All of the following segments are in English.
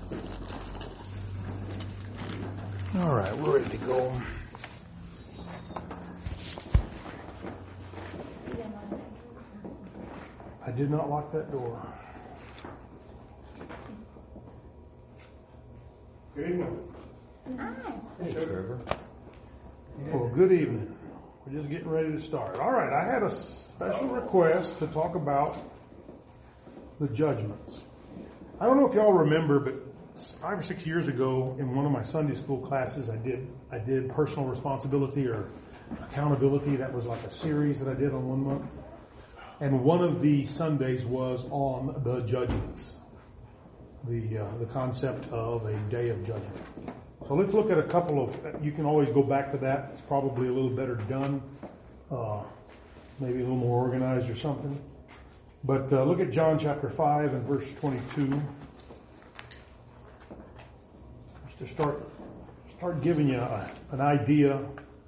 All right, we're ready to go. I did not lock that door. Good evening. Hey, Trevor. Well, good evening. We're just getting ready to start. All right, I had a special request to talk about the judgments. I don't know if y'all remember, but 5 or 6 years ago in one of my Sunday school classes, I did personal responsibility or accountability. That was like a series that I did on 1 month. And one of the Sundays was on the judgments, the concept of a day of judgment. So let's look at a couple of, you can always go back to that. It's probably a little better done, maybe a little more organized or something. But look at John chapter 5 and verse 22. Just to start giving you an idea.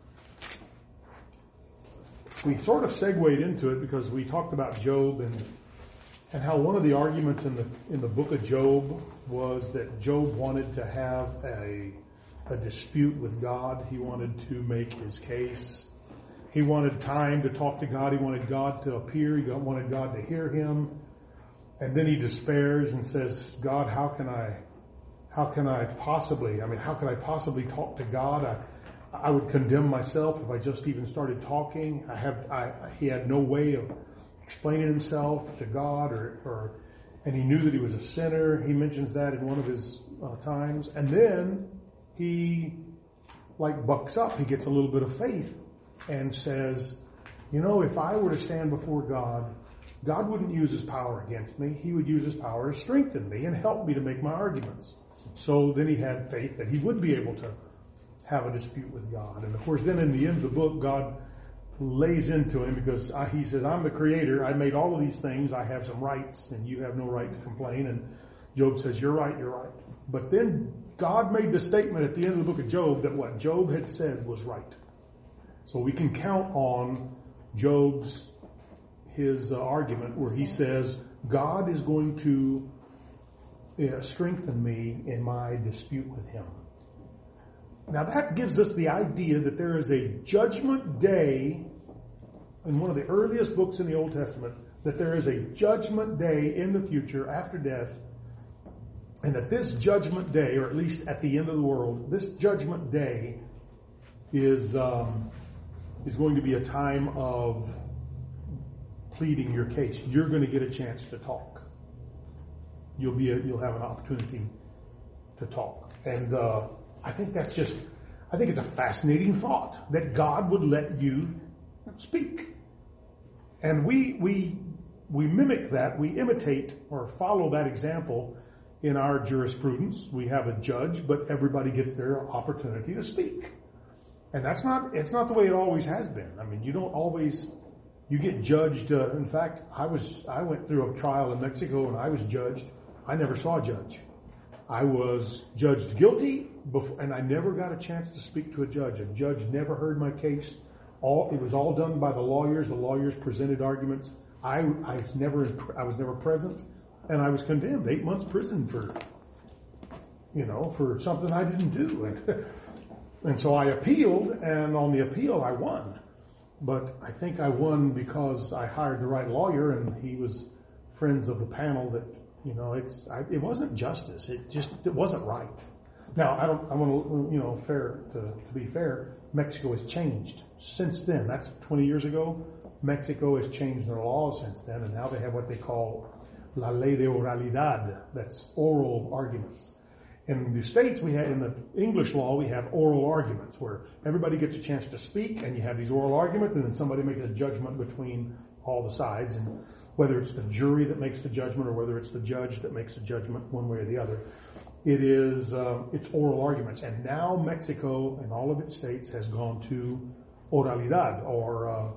We sort of segued into it because we talked about Job and how one of the arguments in the book of Job was that Job wanted to have a dispute with God. He wanted to make his case. He wanted time to talk to God. He wanted God to appear. He wanted God to hear him. And then he despairs and says, God, how can I possibly talk to God? I would condemn myself if I just even started talking. He had no way of explaining himself to God and he knew that he was a sinner. He mentions that in one of his times. And then he bucks up. He gets a little bit of faith and says, if I were to stand before God, God wouldn't use his power against me. He would use his power to strengthen me and help me to make my arguments. So then he had faith that he would be able to have a dispute with God. And of course, then in the end of the book, God lays into him because he says, I'm the creator. I made all of these things. I have some rights and you have no right to complain. And Job says, you're right. But then God made the statement at the end of the book of Job that what Job had said was right. So we can count on his argument where he says, God is going to strengthen me in my dispute with him. Now that gives us the idea that there is a judgment day in one of the earliest books in the Old Testament, that there is a judgment day in the future after death, and that this judgment day, or at least at the end of the world, this judgment day is going to be a time of pleading your case. You're going to get a chance to talk. You'll have an opportunity to talk. And I think it's a fascinating thought that God would let you speak. And we mimic that, we imitate or follow that example in our jurisprudence. We have a judge, but everybody gets their opportunity to speak. And it's not the way it always has been. I mean, you get judged. In fact, I went through a trial in Mexico and I was judged. I never saw a judge. I was judged guilty and I never got a chance to speak to a judge. A judge never heard my case. It was all done by the lawyers. The lawyers presented arguments. I was never present, and I was condemned 8 months prison for something I didn't do. And so I appealed, and on the appeal I won. But I think I won because I hired the right lawyer, and he was friends of the panel that, it wasn't justice. It wasn't right. Now, I want to be fair, Mexico has changed since then. That's 20 years ago. Mexico has changed their laws since then, and now they have what they call la ley de oralidad. That's oral arguments. In the States, in the English law, we have oral arguments where everybody gets a chance to speak, and you have these oral arguments, and then somebody makes a judgment between all the sides, and whether it's the jury that makes the judgment or whether it's the judge that makes the judgment one way or the other. It's oral arguments. And now Mexico and all of its states has gone to oralidad, or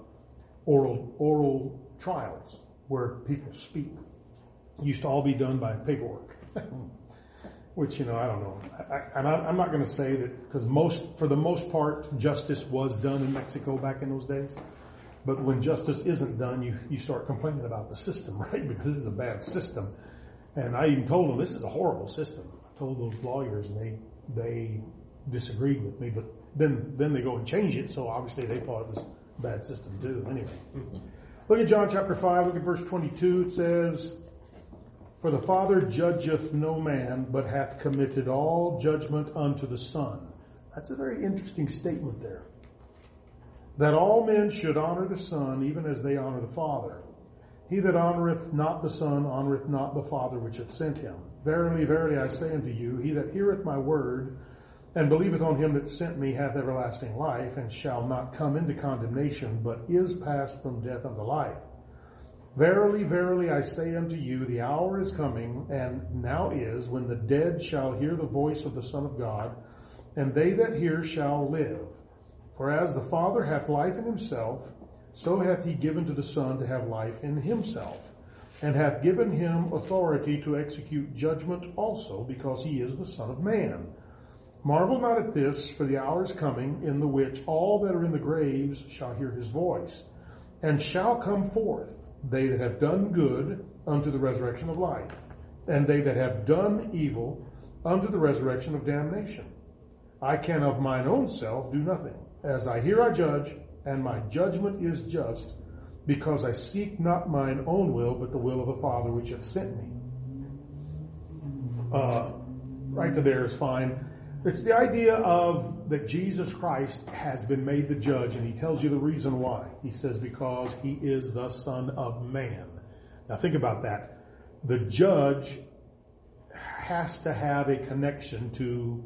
oral trials where people speak. It used to all be done by paperwork. Which, I don't know. I'm not going to say that, because for the most part, justice was done in Mexico back in those days. But when justice isn't done, you start complaining about the system, right? Because it's a bad system. And I even told them, this is a horrible system. I told those lawyers, and they disagreed with me, but then they go and change it, so obviously they thought it was a bad system too. Anyway. Look at John chapter 5, look at verse 22. It says, "For the Father judgeth no man, but hath committed all judgment unto the Son." That's a very interesting statement there. "That all men should honor the Son, even as they honor the Father. He that honoreth not the Son honoreth not the Father which hath sent him. Verily, verily, I say unto you, he that heareth my word, and believeth on him that sent me hath everlasting life, and shall not come into condemnation, but is passed from death unto life. Verily, verily, I say unto you, the hour is coming, and now is, when the dead shall hear the voice of the Son of God, and they that hear shall live. For as the Father hath life in himself, so hath he given to the Son to have life in himself, and hath given him authority to execute judgment also, because he is the Son of Man. Marvel not at this, for the hour is coming, in the which all that are in the graves shall hear his voice, and shall come forth, they that have done good unto the resurrection of life, and they that have done evil unto the resurrection of damnation. I can of mine own self do nothing. As I hear I judge, and my judgment is just, because I seek not mine own will, but the will of the Father which hath sent me." Right to there is fine. It's the idea of that Jesus Christ has been made the judge, and he tells you the reason why. He says, because he is the Son of Man. Now think about that. The judge has to have a connection to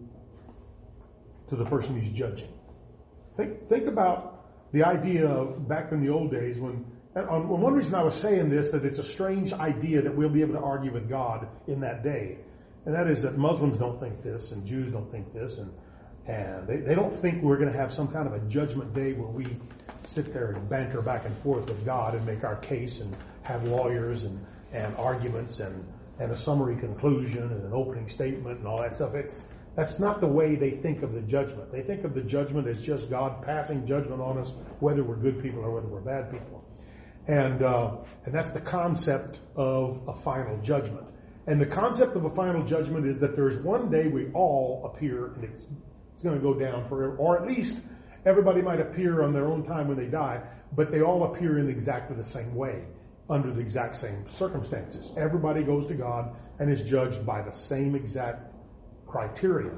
the person he's judging. Think about the idea of back in the old days when one reason I was saying this, that it's a strange idea that we'll be able to argue with God in that day. And that is that Muslims don't think this, and Jews don't think this, and they don't think we're going to have some kind of a judgment day where we sit there and banter back and forth with God and make our case and have lawyers and arguments and a summary conclusion and an opening statement and all that stuff. That's not the way they think of the judgment. They think of the judgment as just God passing judgment on us, whether we're good people or whether we're bad people. And that's the concept of a final judgment. And the concept of a final judgment is that there's one day we all appear, and it's going to go down forever, or at least everybody might appear on their own time when they die, but they all appear in exactly the same way, under the exact same circumstances. Everybody goes to God and is judged by the same exact criteria.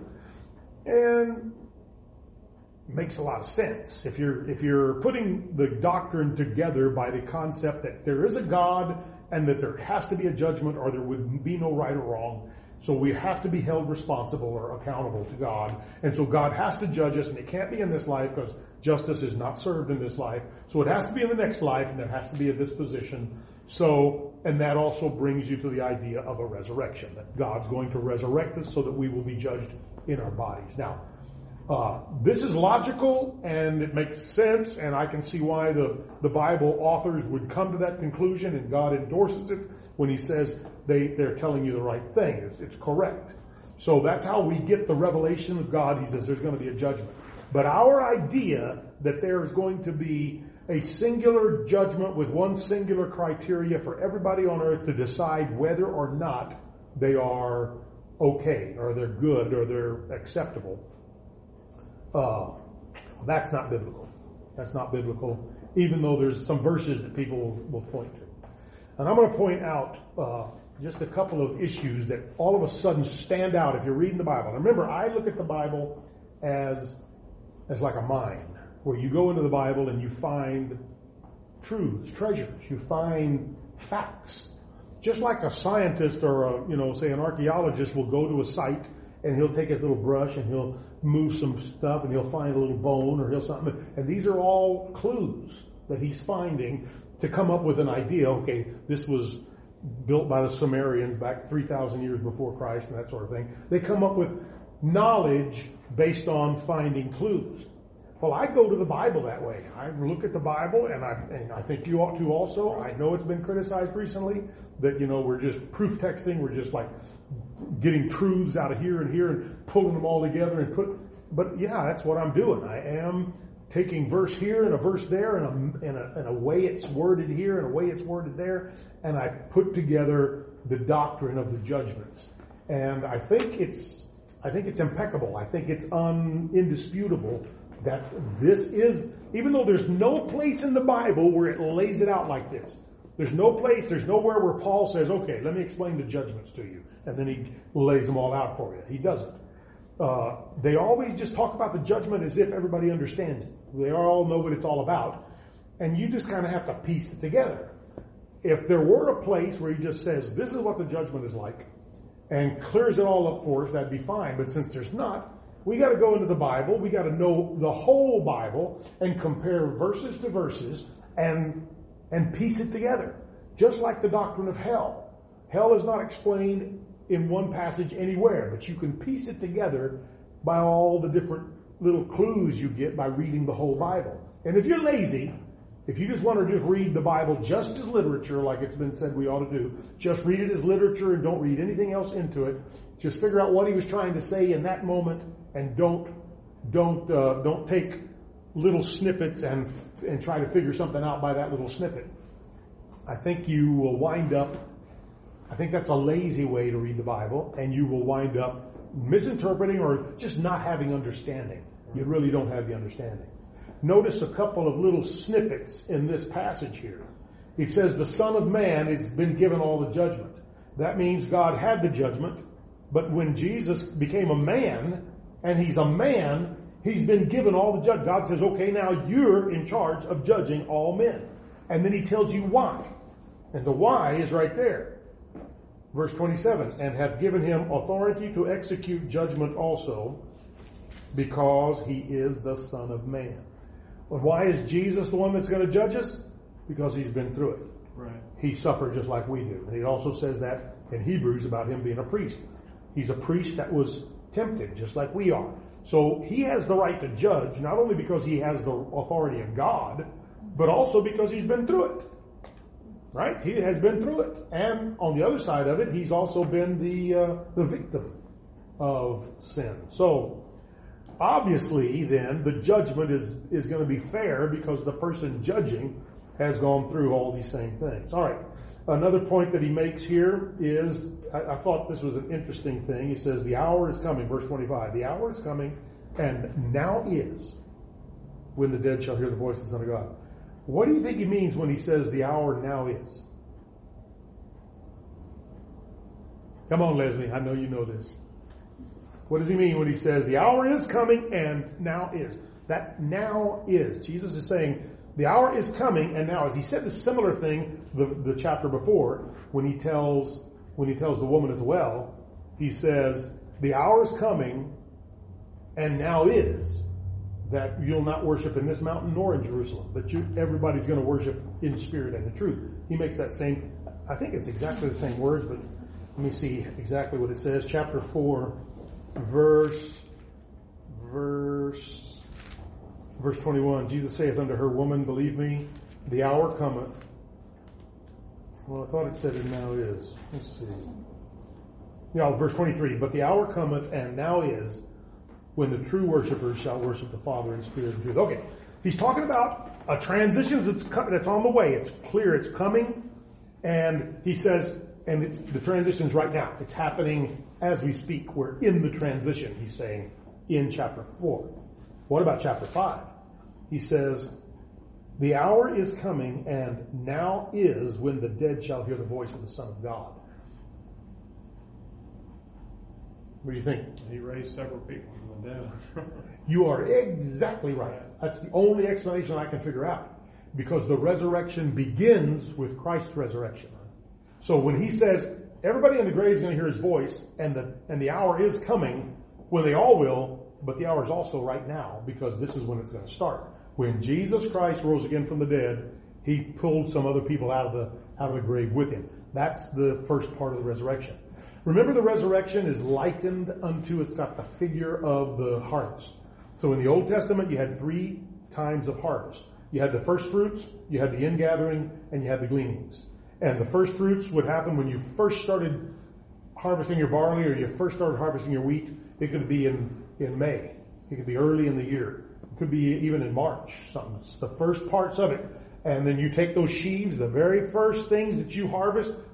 And it makes a lot of sense. If you're putting the doctrine together by the concept that there is a God and that there has to be a judgment or there would be no right or wrong, so we have to be held responsible or accountable to God, and so God has to judge us, and it can't be in this life because justice is not served in this life, so it has to be in the next life, and there has to be a disposition. So, and that also brings you to the idea of a resurrection, that God's going to resurrect us so that we will be judged in our bodies. Now, this is logical and it makes sense, and I can see why the Bible authors would come to that conclusion, and God endorses it when he says they're telling you the right thing. It's correct. So that's how we get the revelation of God. He says there's going to be a judgment. But our idea that there is going to be a singular judgment with one singular criteria for everybody on earth to decide whether or not they are okay, or they're good, or they're acceptable, that's not biblical. That's not biblical, even though there's some verses that people will point to. And I'm going to point out just a couple of issues that all of a sudden stand out if you're reading the Bible. Now remember, I look at the Bible as like a mine, where you go into the Bible and you find truths, treasures, you find facts. Just like a scientist or say an archaeologist will go to a site and he'll take his little brush and he'll move some stuff and he'll find a little bone or something. And these are all clues that he's finding to come up with an idea. Okay, this was built by the Sumerians back 3,000 years before Christ and that sort of thing. They come up with knowledge based on finding clues. Well, I go to the Bible that way. I look at the Bible, and I think you ought to also. I know it's been criticized recently that, we're just proof texting. We're just like getting truths out of here and pulling them all together but yeah, that's what I'm doing. I am taking verse here and a verse there and a way it's worded here and a way it's worded there, and I put together the doctrine of the judgments. And I think it's impeccable. I think it's indisputable that this is, even though there's no place in the Bible where it lays it out like this. There's nowhere where Paul says, okay, let me explain the judgments to you. And then he lays them all out for you. He doesn't. They always just talk about the judgment as if everybody understands it. They all know what it's all about. And you just kind of have to piece it together. If there were a place where he just says, this is what the judgment is like, and clears it all up for us, that'd be fine. But since there's not, we got to go into the Bible. We got to know the whole Bible and compare verses to verses and piece it together. Just like the doctrine of hell. Hell is not explained in one passage anywhere, but you can piece it together by all the different little clues you get by reading the whole Bible. And if you're lazy, if you just want to just read the Bible just as literature, like it's been said we ought to do, just read it as literature and don't read anything else into it. Just figure out what he was trying to say in that moment, and don't take little snippets and try to figure something out by that little snippet. I think you will wind up, I think that's a lazy way to read the Bible, and you will wind up misinterpreting or just not having understanding. You really don't have the understanding. Notice a couple of little snippets in this passage here. He says the Son of Man has been given all the judgment. That means God had the judgment, but when Jesus became a man, and he's a man, he's been given all the judgment. God says, okay, now you're in charge of judging all men. And then he tells you why. And the why is right there. Verse 27, and have given him authority to execute judgment also, because he is the Son of Man. Well, why is Jesus the one that's going to judge us? Because he's been through it. Right. He suffered just like we do. And he also says that in Hebrews about him being a priest. He's a priest that was tempted just like we are. So he has the right to judge, not only because he has the authority of God, but also because he's been through it. Right? He has been through it. And on the other side of it, he's also been the victim of sin. So obviously then the judgment is going to be fair because the person judging has gone through all these same things. All right. Another point that he makes here is, I thought this was an interesting thing. He says, the hour is coming, verse 25. The hour is coming, and now is, when the dead shall hear the voice of the Son of God. What do you think he means when he says the hour now is? Come on, Leslie. I know you know this. What does he mean when he says the hour is coming and now is? That now is. Jesus is saying the hour is coming and now is. He said a similar thing the chapter before when he tells the woman at the well. He says the hour is coming and now is that you'll not worship in this mountain nor in Jerusalem, but everybody's going to worship in spirit and in truth. He makes that same, I think it's exactly the same words, but let me see exactly what it says. Chapter 4, verse 21. Jesus saith unto her, Woman, believe me, the hour cometh. Well, I thought it said it now is. Let's see. Yeah, verse 23. But the hour cometh and now is, when the true worshipers shall worship the Father in spirit and truth. Okay, he's talking about a transition that's on the way. It's clear, it's coming, and he says, and the transition's right now. It's happening as we speak. We're in the transition, he's saying, in chapter 4. What about chapter 5? He says, the hour is coming, and now is when the dead shall hear the voice of the Son of God. What do you think? He raised several people from the dead. You are exactly right. That's the only explanation I can figure out. Because the resurrection begins with Christ's resurrection. So when he says, everybody in the grave is going to hear his voice, and the hour is coming, well, they all will, but the hour is also right now, because this is when it's going to start. When Jesus Christ rose again from the dead, he pulled some other people out of the grave with him. That's the first part of the resurrection. Remember, the resurrection is likened unto, it's got the figure of the harvest. So in the Old Testament, you had 3 times of harvest. You had the first fruits, you had the ingathering, and you had the gleanings. And the first fruits would happen when you first started harvesting your barley or you first started harvesting your wheat. It could be in May. It could be early in the year. It could be even in March. It's the first parts of it. And then you take those sheaves, the very first things that you harvest,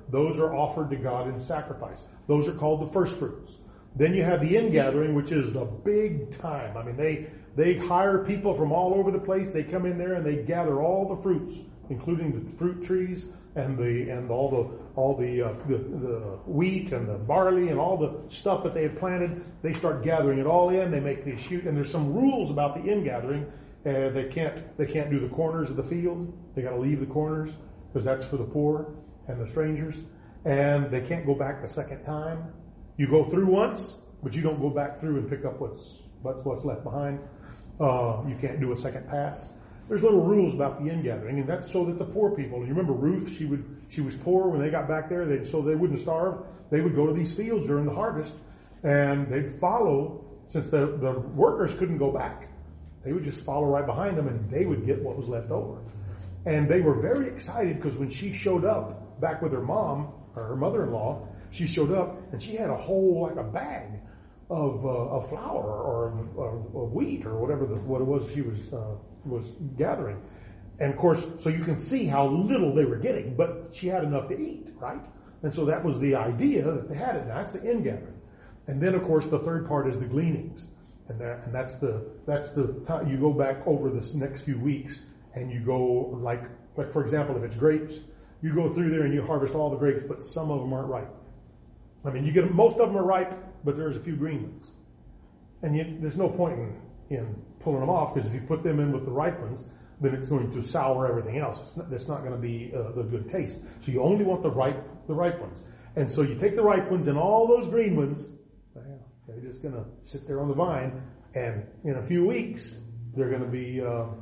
those are offered to God in sacrifice. Those are called the first fruits. Then you have the ingathering, which is the big time. I mean, they hire people from all over the place. They come in there and they gather all the fruits, including the fruit trees and all the wheat and the barley and all the stuff that they had planted. They start gathering it all in. They make these shoot, and there's some rules about the ingathering. They can't do the corners of the field. They got to leave the corners because that's for the poor and the strangers. And they can't go back the second time. You go through once, but you don't go back through and pick up what's left behind. You can't do a second pass. There's little rules about the ingathering, and that's so that the poor people, and you remember Ruth, she was poor when they got back there, so they wouldn't starve. They would go to these fields during the harvest, and they'd follow, since the workers couldn't go back. They would just follow right behind them, and they would get what was left over. And they were very excited because when she showed up back with her mom, or her mother-in-law, she showed up, and she had a whole, like a bag of flour or wheat or whatever what it was she was gathering. And of course, so you can see how little they were getting, but she had enough to eat, right? And so that was the idea that they had it. That's the ingathering. And then of course the third part is the gleanings. And that's the time you go back over this next few weeks and you go like for example, if it's grapes, you go through there and you harvest all the grapes, but some of them aren't ripe. I mean, most of them are ripe, but there's a few green ones. And there's no point in pulling them off, because if you put them in with the ripe ones, then it's going to sour everything else. It's not going to be the good taste. So you only want the ripe ones. And so you take the ripe ones and all those green ones, they're just going to sit there on the vine, and in a few weeks they're going to be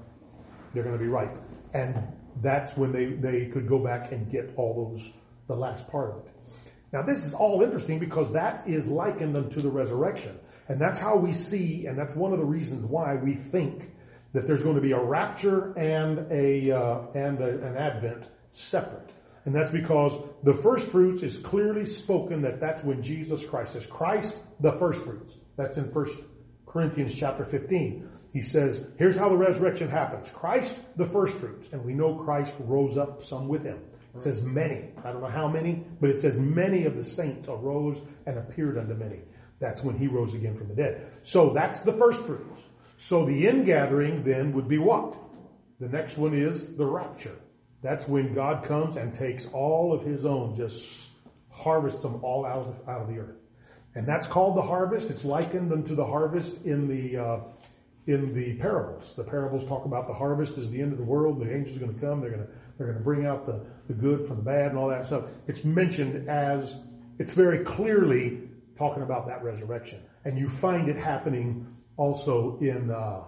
ripe. And that's when they could go back and get all the last part of it. Now this is all interesting because that is likened unto the resurrection. And that's how we see, and that's one of the reasons why we think that there's going to be a rapture and an advent separate. And that's because the first fruits is clearly spoken that's when Jesus Christ is Christ, the first fruits. That's in 1 Corinthians chapter 15. He says, here's how the resurrection happens. Christ, the first fruits. And we know Christ rose up some with him. It says many. I don't know how many, but it says many of the saints arose and appeared unto many. That's when he rose again from the dead. So that's the first fruits. So the ingathering then would be what? The next one is the rapture. That's when God comes and takes all of his own, just harvests them all out of the earth. And that's called the harvest. It's likened unto the harvest in the parables. The parables talk about the harvest is the end of the world. The angels are going to come. They're going to bring out the good from the bad and all that stuff. It's mentioned as, it's very clearly talking about that resurrection. And you find it happening also in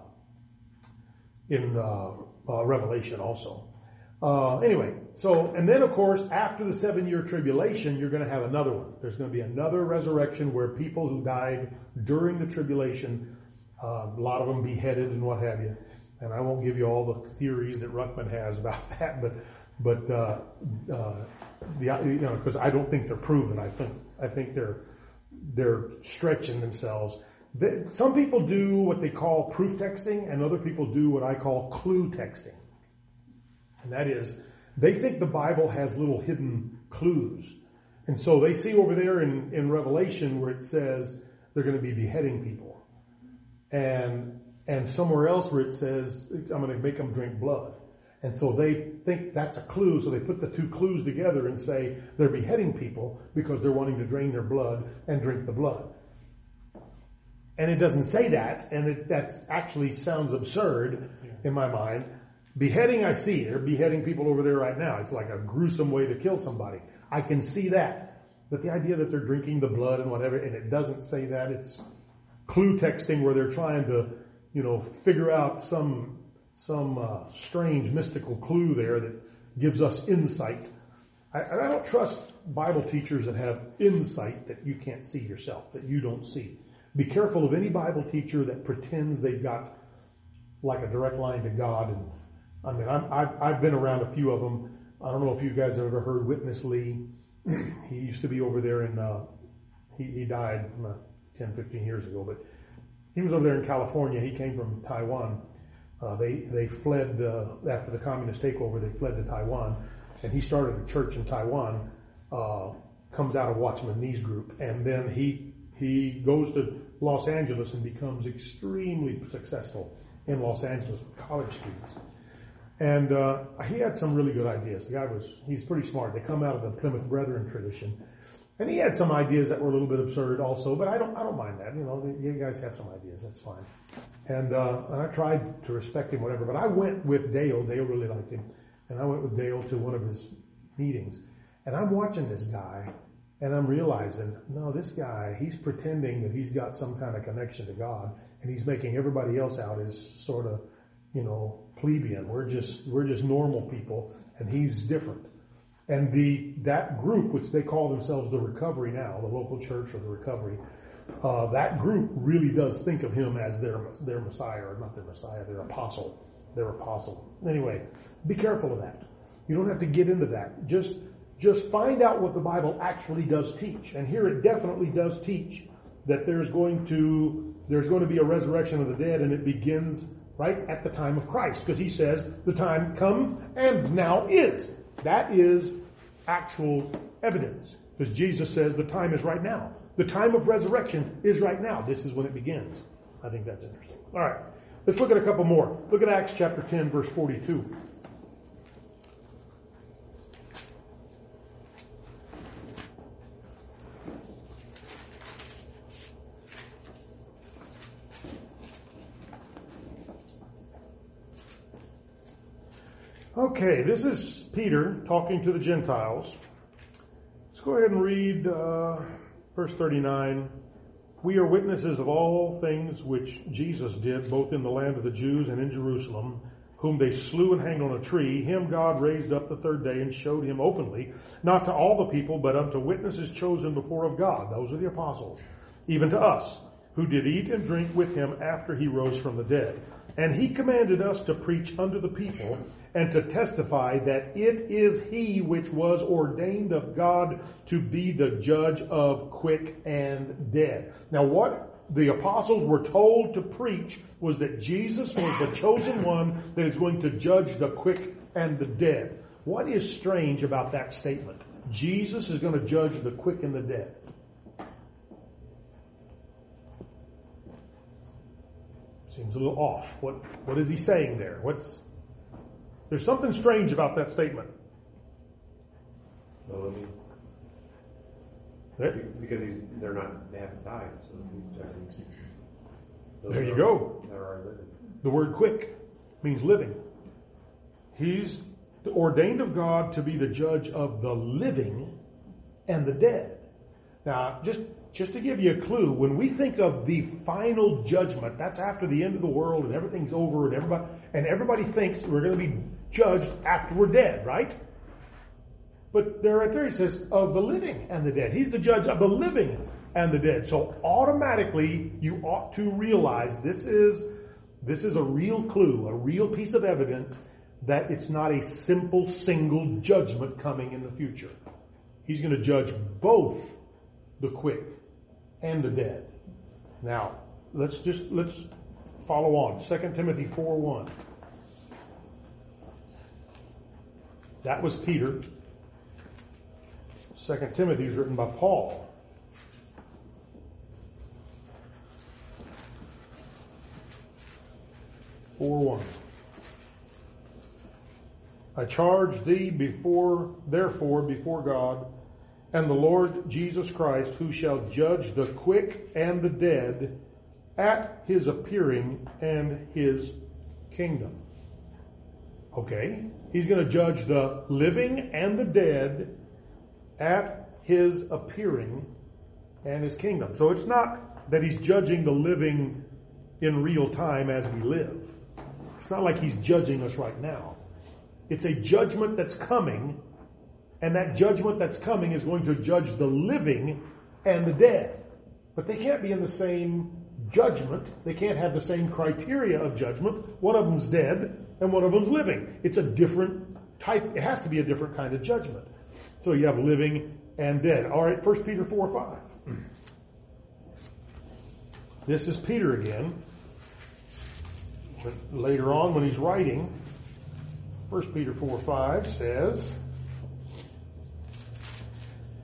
Revelation also. Anyway, and then of course, after the 7-year tribulation, you're going to have another one. There's going to be another resurrection where people who died during the tribulation, a lot of them beheaded and what have you. And I won't give you all the theories that Ruckman has about that, but because I don't think they're proven. I think they're stretching themselves. Some people do what they call proof texting, and other people do what I call clue texting. And that is, they think the Bible has little hidden clues. And so they see over there in Revelation where it says they're going to be beheading people. And somewhere else where it says, I'm going to make them drink blood. And so they think that's a clue, so they put the two clues together and say they're beheading people because they're wanting to drain their blood and drink the blood. And it doesn't say that, and that actually sounds absurd in my mind. Beheading, I see. They're beheading people over there right now. It's like a gruesome way to kill somebody. I can see that. But the idea that they're drinking the blood and whatever, and it doesn't say that, it's clue texting where they're trying to, figure out some strange mystical clue there that gives us insight. I don't trust Bible teachers that have insight that you can't see yourself, that you don't see. Be careful of any Bible teacher that pretends they've got like a direct line to God. And I mean, I've been around a few of them. I don't know if you guys have ever heard Witness Lee. He used to be over there in, he died 10, 15 years ago, but he was over there in California. He came from Taiwan. They fled, after the communist takeover, they fled to Taiwan. And he started a church in Taiwan comes out of Watchman Nee's group, and then he goes to Los Angeles and becomes extremely successful in Los Angeles with college students. And he had some really good ideas. He's pretty smart. They come out of the Plymouth Brethren tradition. And he had some ideas that were a little bit absurd also, but I don't mind that. You guys have some ideas. That's fine. And I tried to respect him, whatever. But I went with Dale. Dale really liked him. And I went with Dale to one of his meetings. And I'm watching this guy, and I'm realizing, no, this guy, he's pretending that he's got some kind of connection to God, and he's making everybody else out as sort of, plebeian. We're just normal people, and he's different. And that group, which they call themselves the Recovery now, the local church or the Recovery, that group really does think of him as their Messiah, or not their Messiah, their apostle. Their apostle. Anyway, be careful of that. You don't have to get into that. Just find out what the Bible actually does teach. And here it definitely does teach that there's going to be a resurrection of the dead, and it begins right at the time of Christ, because he says the time come and now is. That is actual evidence, because Jesus says the time is right now. The time of resurrection is right now. This is when it begins. I think that's interesting. All right, let's look at a couple more. Look at Acts chapter 10, verse 42. Okay, this is Peter talking to the Gentiles. Let's go ahead and read verse 39. We are witnesses of all things which Jesus did, both in the land of the Jews and in Jerusalem, whom they slew and hanged on a tree. Him God raised up the third day and showed him openly, not to all the people, but unto witnesses chosen before of God. Those are the apostles. Even to us, who did eat and drink with him after he rose from the dead. And he commanded us to preach unto the people, and to testify that it is he which was ordained of God to be the judge of quick and dead. Now what the apostles were told to preach was that Jesus was the chosen one that is going to judge the quick and the dead. What is strange about that statement? Jesus is going to judge the quick and the dead. Seems a little off. What is he saying there? There's something strange about that statement. Well, because they haven't died, so he's judging. There you go. They are living. The word quick means living. He's ordained of God to be the judge of the living and the dead. Now, just to give you a clue, when we think of the final judgment, that's after the end of the world and everything's over and everybody thinks we're going to be judged after we're dead, right? But right there he says of the living and the dead. He's the judge of the living and the dead. So automatically you ought to realize this is a real clue, a real piece of evidence that it's not a simple single judgment coming in the future. He's going to judge both the quick and the dead. Now, let's follow on. 2 Timothy 4:1. That was Peter. 2 Timothy is written by Paul. I charge thee therefore before God and the Lord Jesus Christ, who shall judge the quick and the dead at his appearing and his kingdom. Okay? He's going to judge the living and the dead at his appearing and his kingdom. So it's not that he's judging the living in real time as we live. It's not like he's judging us right now. It's a judgment that's coming, and that judgment that's coming is going to judge the living and the dead. But they can't be in the same judgment. They can't have the same criteria of judgment. One of them's dead and one of them's living. It's a different type. It has to be a different kind of judgment. So you have living and dead. All right, 1 Peter 4:5. This is Peter again. But later on when he's writing, 1 Peter 4:5 says,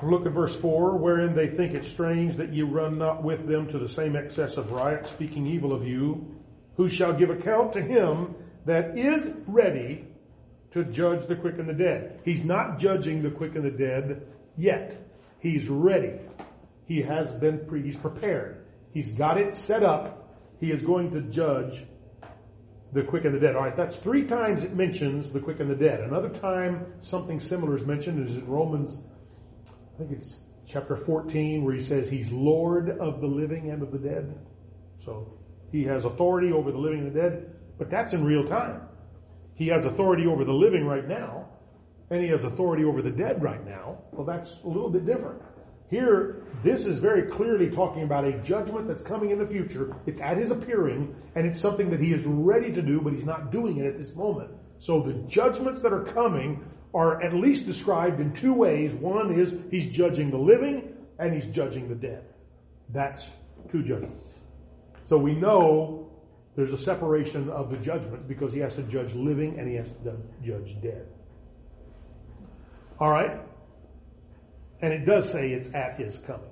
Look at verse 4, wherein they think it strange that ye run not with them to the same excess of riot, speaking evil of you, who shall give account to him that is ready to judge the quick and the dead. He's not judging the quick and the dead yet. He's ready. He's prepared. He's got it set up. He is going to judge the quick and the dead. All right, that's 3 times it mentions the quick and the dead. Another time something similar is mentioned is in Romans, I think it's chapter 14, where he says he's Lord of the living and of the dead. So he has authority over the living and the dead, but that's in real time. He has authority over the living right now, and he has authority over the dead right now. Well, that's a little bit different. Here, this is very clearly talking about a judgment that's coming in the future. It's at his appearing, and it's something that he is ready to do, but he's not doing it at this moment. So the judgments that are coming are at least described in 2 ways. One is he's judging the living, and he's judging the dead. That's 2 judgments. So we know there's a separation of the judgment because he has to judge living and he has to judge dead. All right? And it does say it's at his coming.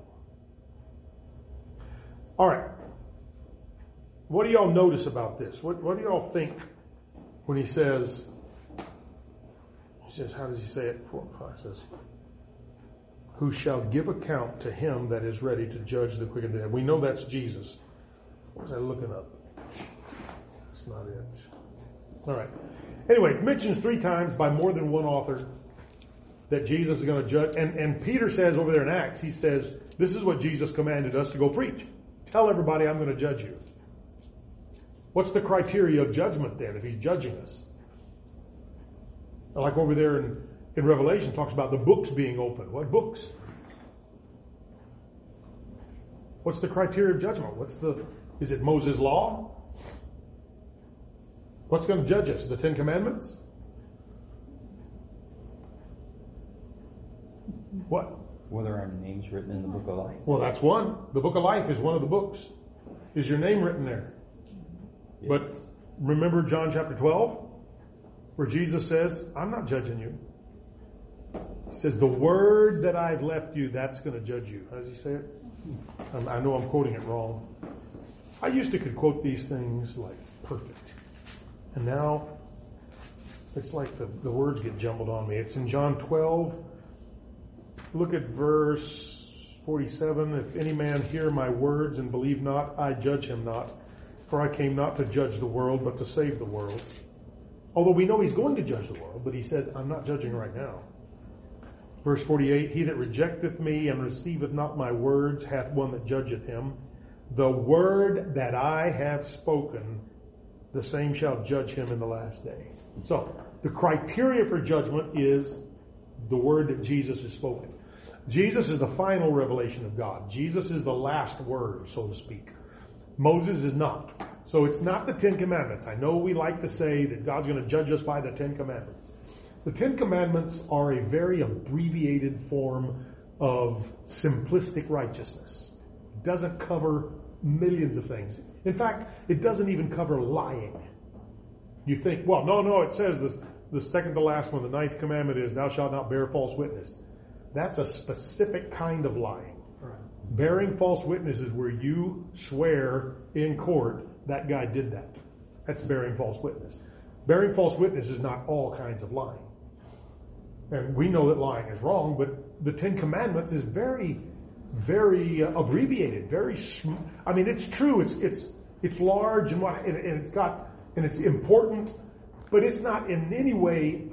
All right. What do y'all notice about this? What do y'all think when he says, how does he say it? 4:5 says, who shall give account to him that is ready to judge the quick and the dead. We know that's Jesus. What was I looking up? That's not it. All right. Anyway, it mentions 3 times by more than one author that Jesus is going to judge. And Peter says over there in Acts, he says, this is what Jesus commanded us to go preach. Tell everybody I'm going to judge you. What's the criteria of judgment then if he's judging us? Like over there in Revelation, talks about the books being opened. What books? What's the criteria of judgment? Is it Moses' law? What's going to judge us? The 10 Commandments? What? Whether our name's written in the book of life. Well, that's one. The book of life is one of the books. Is your name written there? Yes. But remember John chapter 12? Where Jesus says, I'm not judging you. He says, the word that I've left you, that's going to judge you. How does he say it? I know I'm quoting it wrong. I used to could quote these things like perfect. And now, it's like the words get jumbled on me. It's in John 12. Look at verse 47. If any man hear my words and believe not, I judge him not. For I came not to judge the world, but to save the world. Although we know he's going to judge the world, but he says, I'm not judging right now. Verse 48, he that rejecteth me and receiveth not my words hath one that judgeth him. The word that I have spoken, the same shall judge him in the last day. So, the criteria for judgment is the word that Jesus has spoken. Jesus is the final revelation of God. Jesus is the last word, so to speak. Moses is not. So it's not the 10 Commandments. I know we like to say that God's going to judge us by the 10 Commandments. The 10 Commandments are a very abbreviated form of simplistic righteousness. It doesn't cover millions of things. In fact, it doesn't even cover lying. You think, well, no, it says the second to last one, the 9th commandment is, thou shalt not bear false witness. That's a specific kind of lying. Right. Bearing false witness is where you swear in court that guy did that. That's bearing false witness. Bearing false witness is not all kinds of lying. And we know that lying is wrong, but the 10 Commandments is very, very abbreviated. It's true. It's large and it's important, but it's not in any way,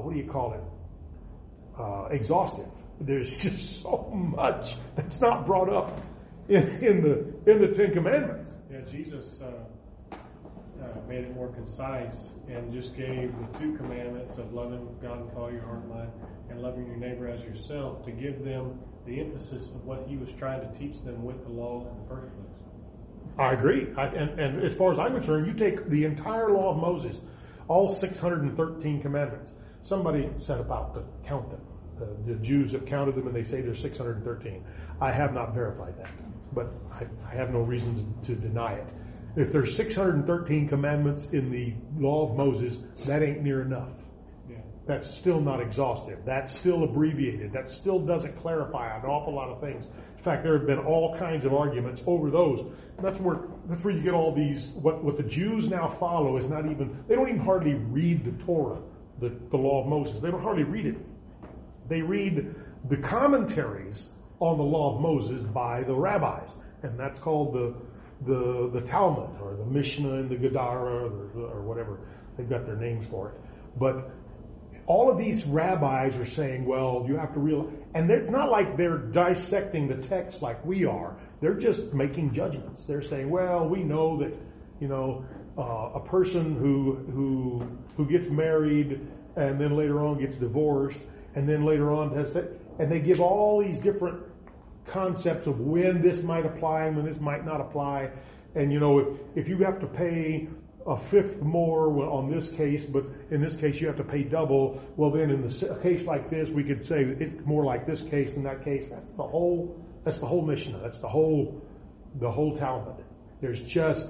exhaustive. There's just so much that's not brought up in the 10 Commandments. Yeah, Jesus made it more concise and just gave the 2 commandments of loving God with all your heart and mind and loving your neighbor as yourself to give them the emphasis of what he was trying to teach them with the law in the first place. I agree. And as far as I'm concerned, you take the entire law of Moses, all 613 commandments. Somebody set about to count them. The Jews have counted them and they say there's 613. I have not verified that, but I have no reason to deny it. If there's 613 commandments in the law of Moses, that ain't near enough. Yeah. That's still not exhaustive. That's still abbreviated. That still doesn't clarify an awful lot of things. In fact, there have been all kinds of arguments over those. And that's where you get all these, what the Jews now follow is not even, they don't even hardly read the Torah, the law of Moses. They don't hardly read it. They read the commentaries on the law of Moses by the rabbis. And that's called the Talmud, or the Mishnah and the Gedara, or whatever. They've got their names for it. But all of these rabbis are saying, well, you have to realize, and it's not like they're dissecting the text like we are. They're just making judgments. They're saying, well, we know that, a person who gets married and then later on gets divorced and then later on does that, and they give all these different concepts of when this might apply and when this might not apply. And if you have to pay a fifth more on this case, but in this case you have to pay double, well then in a case like this we could say it's more like this case than that case. That's the whole Mishnah. That's the whole Talmud. There's just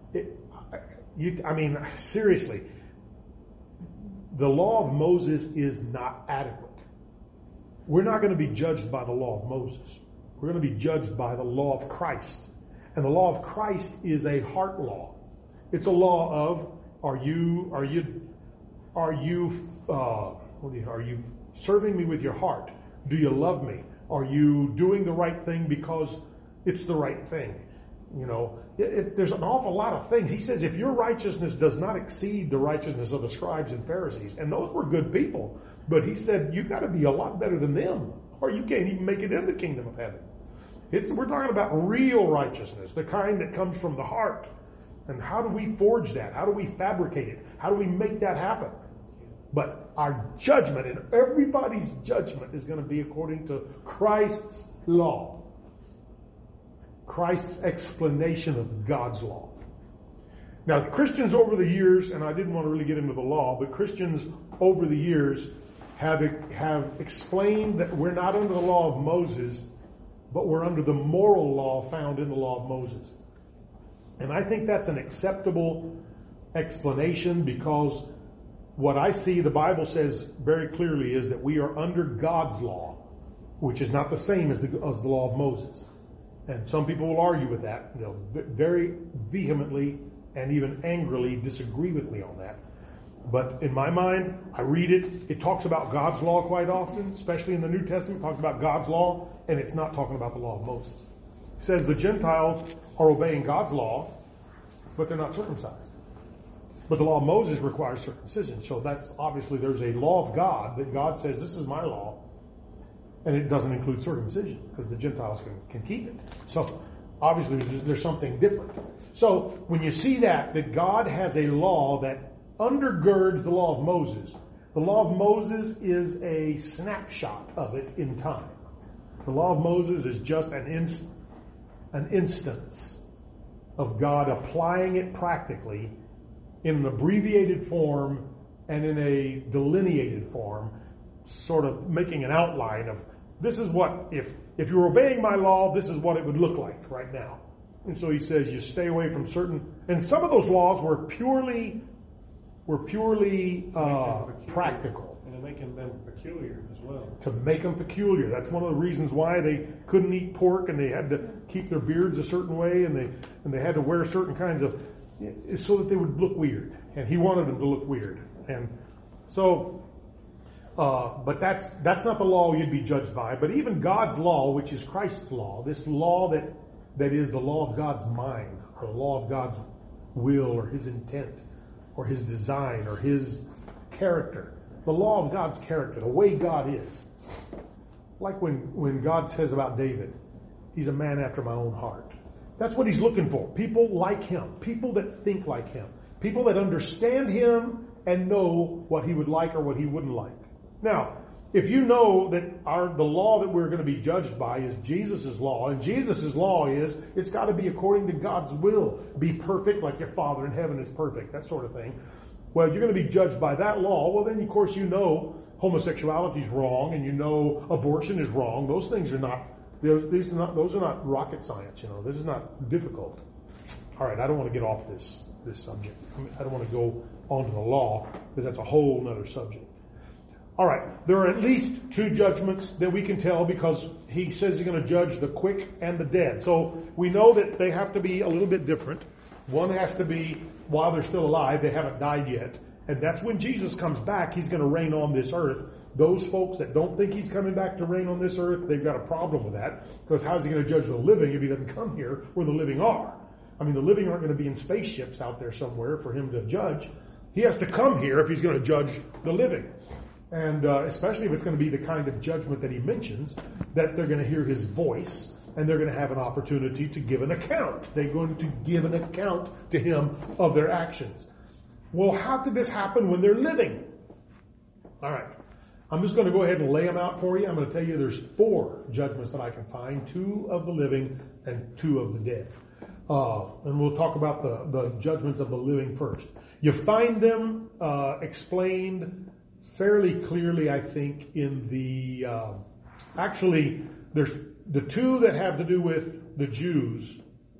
seriously, the law of Moses is not adequate. We're not going to be judged by the law of Moses. We're going to be judged by the law of Christ. And the law of Christ is a heart law. It's a law of, are you serving me with your heart? Do you love me? Are you doing the right thing because it's the right thing? There's an awful lot of things. He says if your righteousness does not exceed the righteousness of the scribes and Pharisees, and those were good people, but he said you've got to be a lot better than them, or you can't even make it in the kingdom of heaven. We're talking about real righteousness, the kind that comes from the heart. And how do we forge that? How do we fabricate it? How do we make that happen? But our judgment, and everybody's judgment, is going to be according to Christ's law. Christ's explanation of God's law. Now, Christians over the years, and I didn't want to really get into the law, but Christians over the years have explained that we're not under the law of Moses, but we're under the moral law found in the law of Moses. And I think that's an acceptable explanation, because what I see the Bible says very clearly is that we are under God's law, which is not the same as the law of Moses. And some people will argue with that. They'll very vehemently and even angrily disagree with me on that. But in my mind, I read it. It talks about God's law quite often, especially in the New Testament. It talks about God's law, and it's not talking about the law of Moses. It says the Gentiles are obeying God's law, but they're not circumcised. But the law of Moses requires circumcision. So that's obviously there's a law of God that God says this is my law, and it doesn't include circumcision because the Gentiles can keep it. So obviously there's something different. So when you see that God has a law that undergirds the law of Moses, the law of Moses is a snapshot of it in time. The law of Moses is just an instance of God applying it practically in an abbreviated form and in a delineated form, sort of making an outline of this is what, if you're obeying my law, this is what it would look like right now. And so he says you stay away from certain, and some of those laws were purely practical. And making them peculiar as well. To make them peculiar. That's one of the reasons why they couldn't eat pork, and they had to keep their beards a certain way, and they had to wear certain kinds of, so that they would look weird. And he wanted them to look weird. And so, but that's not the law you'd be judged by. But even God's law, which is Christ's law, this law that is the law of God's mind, or the law of God's will, or his intent, or his design, or his character. The law of God's character, the way God is. Like when God says about David, he's a man after my own heart. That's what he's looking for. People like him. People that think like him. People that understand him and know what he would like or what he wouldn't like. Now, if you know that the law that we're going to be judged by is Jesus' law, and Jesus' law is it's got to be according to God's will. Be perfect like your Father in heaven is perfect, that sort of thing. Well, you're going to be judged by that law. Well, then, of course, you know homosexuality is wrong, and you know abortion is wrong. Those things are not, those are not rocket science, This is not difficult. All right, I don't want to get off this subject. I don't want to go on to the law, because that's a whole other subject. All right, there are at least two judgments that we can tell because he says he's going to judge the quick and the dead. So we know that they have to be a little bit different. One has to be while they're still alive, they haven't died yet. And that's when Jesus comes back, he's going to reign on this earth. Those folks that don't think he's coming back to reign on this earth, they've got a problem with that. Because how's he going to judge the living if he doesn't come here where the living are? I mean, the living aren't going to be in spaceships out there somewhere for him to judge. He has to come here if he's going to judge the living. And especially if it's going to be the kind of judgment that he mentions, that they're going to hear his voice and they're going to have an opportunity to give an account. They're going to give an account to him of their actions. Well, how could this happen when they're living? All right. I'm just going to go ahead and lay them out for you. I'm going to tell you there's 4 judgments that I can find, 2 of the living and 2 of the dead. And we'll talk about the judgments of the living first. You find them explained fairly clearly, I think, in the... actually, there's the 2 that have to do with the Jews.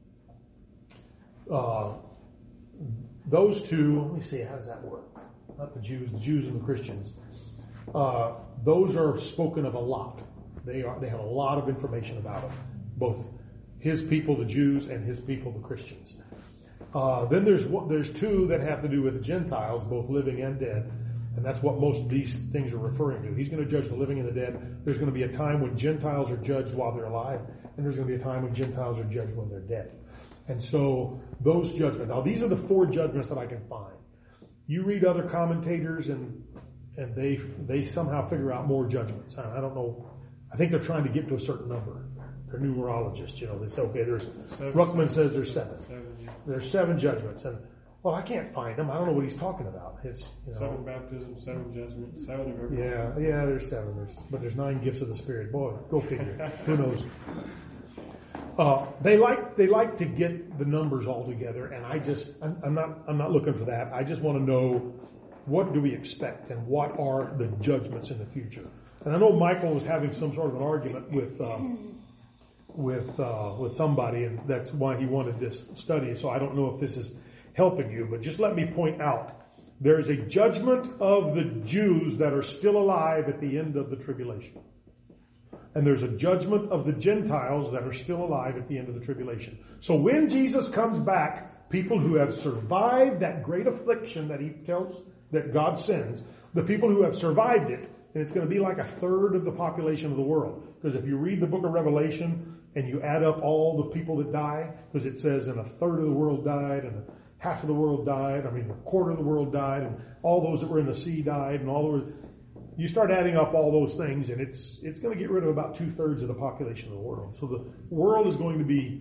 Those 2, let me see, how does that work? Not the Jews and the Christians. Those are spoken of a lot. They have a lot of information about them. Both his people, the Jews, and his people, the Christians. Then there's 2 that have to do with the Gentiles, both living and dead. And that's what most of these things are referring to. He's going to judge the living and the dead. There's going to be a time when Gentiles are judged while they're alive. And there's going to be a time when Gentiles are judged when they're dead. And so those judgments. Now these are the 4 judgments that I can find. You read other commentators and they somehow figure out more judgments. I don't know. I think they're trying to get to a certain number. They're numerologists, They say, okay, Ruckman says there's 7. There's 7 judgments. And, well, I can't find them. I don't know what he's talking about. 7 baptisms, 7 judgments, 7 of everything. Yeah, there's 7. But there's 9 gifts of the Spirit. Boy, go figure. Who knows? They like to get the numbers all together, and I'm not looking for that. I just want to know, what do we expect and what are the judgments in the future? And I know Michael was having some sort of an argument with somebody, and that's why he wanted this study. So I don't know if this is helping you, but just let me point out, there's a judgment of the Jews that are still alive at the end of the tribulation. And there's a judgment of the Gentiles that are still alive at the end of the tribulation. So when Jesus comes back, people who have survived that great affliction that he tells that God sends, the people who have survived it, and it's going to be like 1/3 of the population of the world. Because if you read the book of Revelation and you add up all the people that die, because it says and 1/3 of the world died and half of the world died, 1/4 of the world died, and all those that were in the sea died, and all those, you start adding up all those things, and it's going to get rid of about 2/3 of the population of the world. So the world is going to be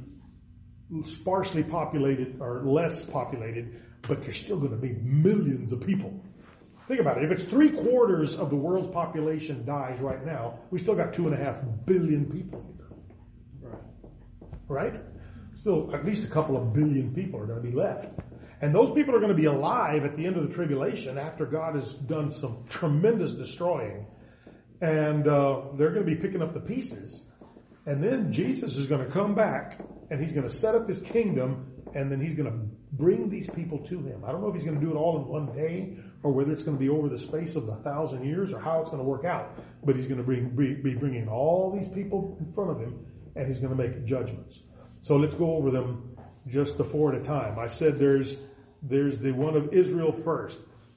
sparsely populated or less populated, but there's still going to be millions of people. Think about it. If it's 3/4 of the world's population dies right now, we still got 2.5 billion people here. Right? Still, at least a couple of billion people are going to be left. And those people are going to be alive at the end of the tribulation after God has done some tremendous destroying. And they're going to be picking up the pieces. And then Jesus is going to come back and he's going to set up his kingdom, and then he's going to bring these people to him. I don't know if he's going to do it all in one day or whether it's going to be over the space of 1,000 years or how it's going to work out. But he's going to be bringing all these people in front of him, and he's going to make judgments. So let's go over them just the 4 at a time. I said there's the one of Israel first.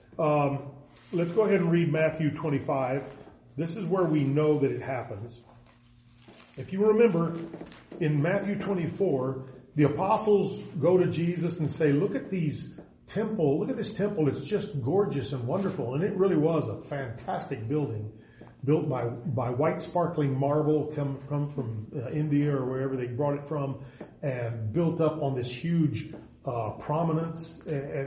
Let's go ahead and read Matthew 25. This is where we know that it happens. If you remember, in Matthew 24, the apostles go to Jesus and say, look at this temple, it's just gorgeous and wonderful. And it really was a fantastic building, built by white sparkling marble, come from India or wherever they brought it from, and built up on this huge prominence.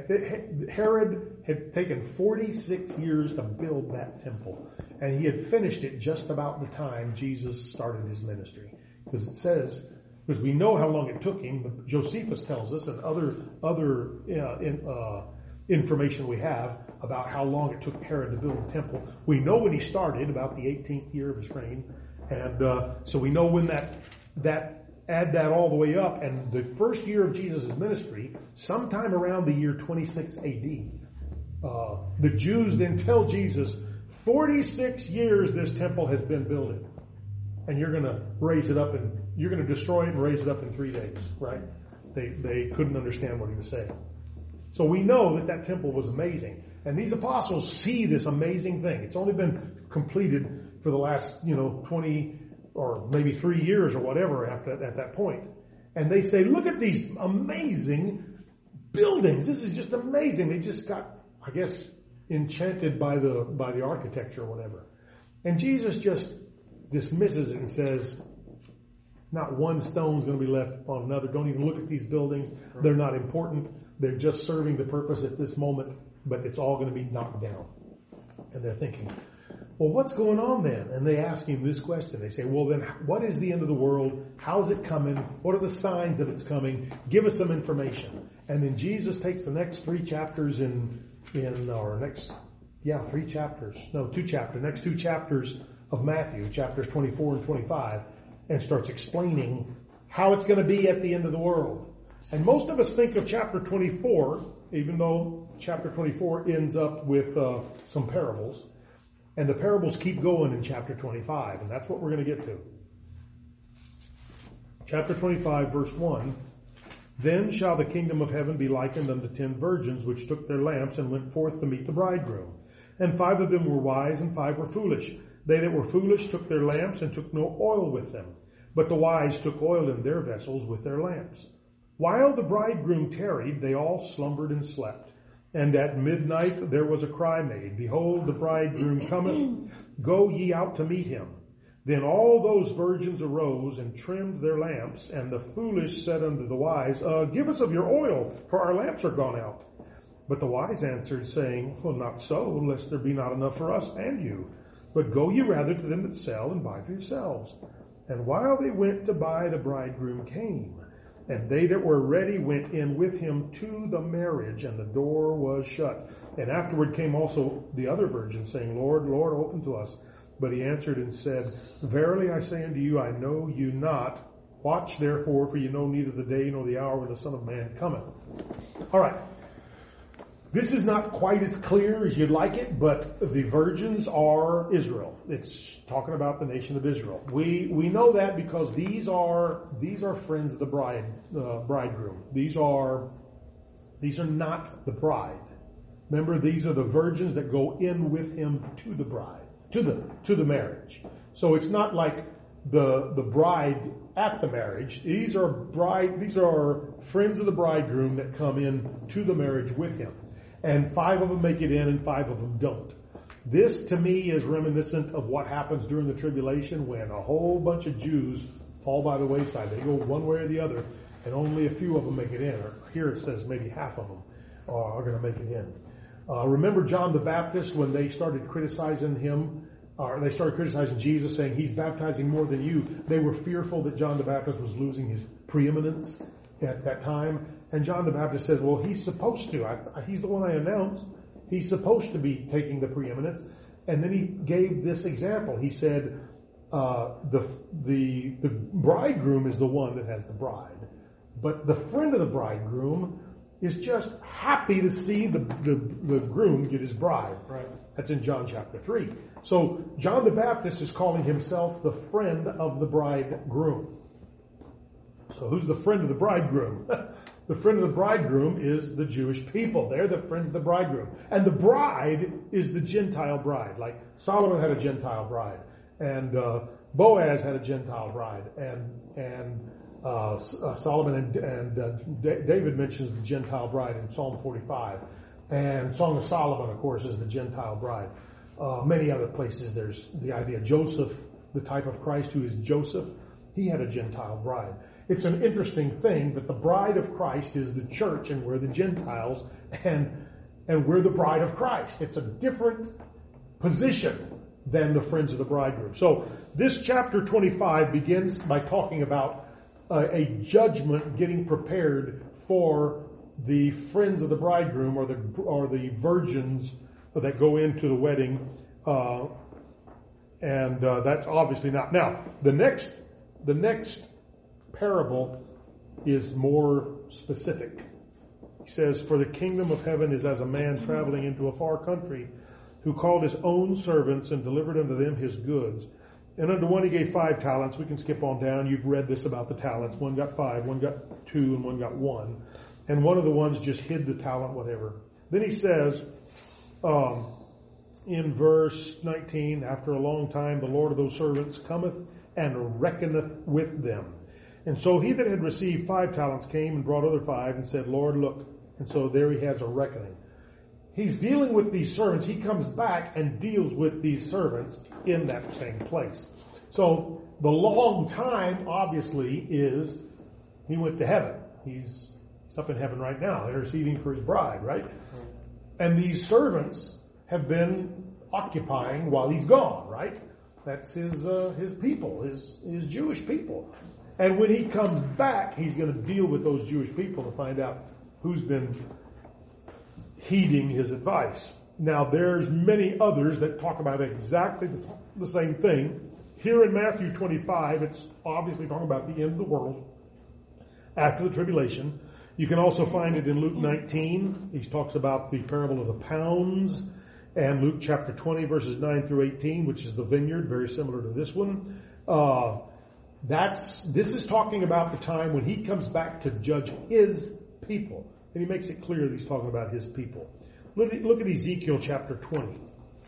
Herod had taken 46 years to build that temple, and he had finished it just about the time Jesus started his ministry. Because we know how long it took him, but Josephus tells us, and other information we have about how long it took Herod to build the temple. We know when he started, about the 18th year of his reign, and so we know when add that all the way up, and the first year of Jesus' ministry, sometime around the year 26 AD, the Jews then tell Jesus, 46 years this temple has been building. And you're going to raise it up and you're going to destroy it and raise it up in 3 days, right? They couldn't understand what he was saying. So we know that that temple was amazing. And these apostles see this amazing thing. It's only been completed for the last, 20 or maybe 3 years or whatever at that point. And they say, look at these amazing buildings. This is just amazing. They just got, I guess, enchanted by the architecture or whatever. And Jesus just dismisses it and says, not one stone's going to be left upon another. Don't even look at these buildings. They're not important. They're just serving the purpose at this moment, but it's all going to be knocked down. And they're thinking, well, what's going on then? And they ask him this question. They say, well, then what is the end of the world? How's it coming? What are the signs that it's coming? Give us some information. And then Jesus takes the next 3 chapters next 2 chapters of Matthew, chapters 24 and 25, and starts explaining how it's going to be at the end of the world. And most of us think of chapter 24, even though chapter 24 ends up with some parables. And the parables keep going in chapter 25, and that's what we're going to get to. Chapter 25, verse 1. Then shall the kingdom of heaven be likened unto 10 virgins, which took their lamps and went forth to meet the bridegroom. And 5 of them were wise, and 5 were foolish. They that were foolish took their lamps, and took no oil with them. But the wise took oil in their vessels with their lamps. While the bridegroom tarried, they all slumbered and slept. And at midnight there was a cry made, Behold, the bridegroom cometh, go ye out to meet him. Then all those virgins arose and trimmed their lamps, and the foolish said unto the wise, Give us of your oil, for our lamps are gone out. But the wise answered, saying, Well, not so, lest there be not enough for us and you. But go ye rather to them that sell, and buy for yourselves. And while they went to buy, the bridegroom came. And they that were ready went in with him to the marriage, and the door was shut. And afterward came also the other virgins, saying, Lord, Lord, open to us. But he answered and said, Verily I say unto you, I know you not. Watch therefore, for you know neither the day nor the hour when the Son of Man cometh. All right. This is not quite as clear as you'd like it, but the virgins are Israel. It's talking about the nation of Israel. We know that because these are friends of the bridegroom. These are not the bride. Remember, these are the virgins that go in with him to the bride, to the marriage. So it's not like the bride at the marriage. These are friends of the bridegroom that come in to the marriage with him. And 5 of them make it in and 5 of them don't. This, to me, is reminiscent of what happens during the tribulation when a whole bunch of Jews fall by the wayside. They go one way or the other, and only a few of them make it in. Or here it says maybe half of them are going to make it in. Remember John the Baptist when they started criticizing him, or they started criticizing Jesus, saying he's baptizing more than you. They were fearful that John the Baptist was losing his preeminence at that time. And John the Baptist says, well, he's supposed to. He's the one I announced. He's supposed to be taking the preeminence. And then he gave this example. He said, the bridegroom is the one that has the bride. But the friend of the bridegroom is just happy to see the groom get his bride. Right. That's in John chapter 3. So John the Baptist is calling himself the friend of the bridegroom. So who's the friend of the bridegroom? The friend of the bridegroom is the Jewish people. They're the friends of the bridegroom. And the bride is the Gentile bride. Like Solomon had a Gentile bride. And Boaz had a Gentile bride. And Solomon and David mentions the Gentile bride in Psalm 45. And Song of Solomon, of course, is the Gentile bride. Many other places there's the idea. Joseph, the type of Christ who is Joseph, he had a Gentile bride. It's an interesting thing that the bride of Christ is the church and we're the Gentiles and we're the bride of Christ. It's a different position than the friends of the bridegroom. So this chapter 25 begins by talking about a judgment getting prepared for the friends of the bridegroom or the virgins that go into the wedding. And that's obviously not. Now, the next parable is more specific. He says, For the kingdom of heaven is as a man traveling into a far country, who called his own servants and delivered unto them his goods. And unto one he gave 5 talents. We can skip on down. You've read this about the talents. One got 5, one got 2, and one got 1. And one of the ones just hid the talent, whatever. Then he says, in verse 19, after a long time, the Lord of those servants cometh and reckoneth with them. And so he that had received 5 talents came and brought other 5 and said, Lord, look. And so there he has a reckoning. He's dealing with these servants. He comes back and deals with these servants in that same place. So the long time, obviously, is he went to heaven. He's up in heaven right now, interceding for his bride, right? And these servants have been occupying while he's gone, right? That's his people, his Jewish people. And when he comes back, he's going to deal with those Jewish people to find out who's been heeding his advice. Now, there's many others that talk about exactly the same thing. Here in Matthew 25, it's obviously talking about the end of the world after the tribulation. You can also find it in Luke 19. He talks about the parable of the pounds, and Luke chapter 20, verses 9 through 18, which is the vineyard, very similar to this one. This is talking about the time when he comes back to judge his people. And he makes it clear that he's talking about his people. Look at Ezekiel chapter 20.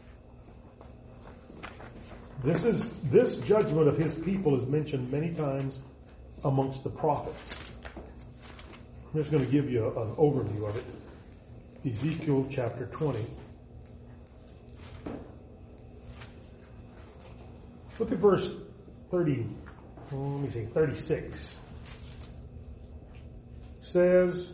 This judgment of his people is mentioned many times amongst the prophets. I'm just going to give you an overview of it. Ezekiel chapter 20. Look at verse 36. Says,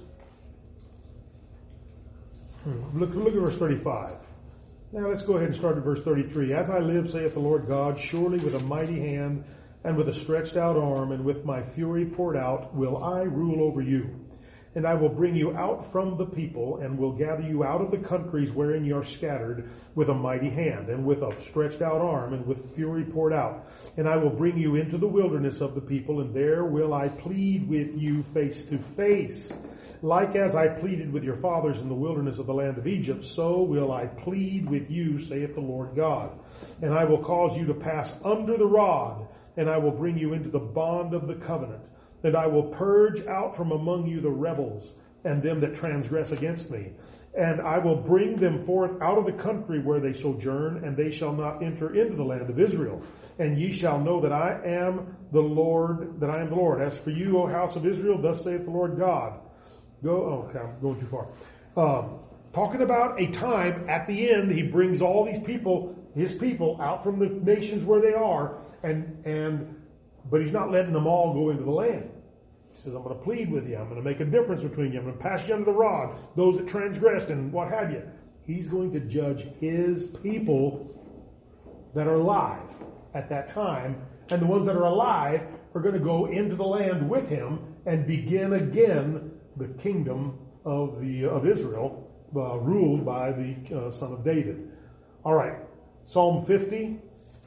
look at verse 35. Now let's go ahead and start at verse 33. As I live, saith the Lord God, surely with a mighty hand and with a stretched out arm and with my fury poured out will I rule over you. And I will bring you out from the people and will gather you out of the countries wherein you are scattered with a mighty hand and with a stretched out arm and with fury poured out. And I will bring you into the wilderness of the people, and there will I plead with you face to face. Like as I pleaded with your fathers in the wilderness of the land of Egypt, so will I plead with you, saith the Lord God. And I will cause you to pass under the rod, and I will bring you into the bond of the covenant. And I will purge out from among you the rebels and them that transgress against me. And I will bring them forth out of the country where they sojourn, and they shall not enter into the land of Israel. And ye shall know that I am the Lord, As for you, O house of Israel, thus saith the Lord God. Okay, I'm going too far. Talking about a time at the end, he brings all these people, his people, out from the nations where they are, but he's not letting them all go into the land. He says, I'm going to plead with you. I'm going to make a difference between you. I'm going to pass you under the rod, those that transgressed and what have you. He's going to judge his people that are alive at that time. And the ones that are alive are going to go into the land with him and begin again the kingdom of Israel, ruled by the son of David. All right, Psalm 50.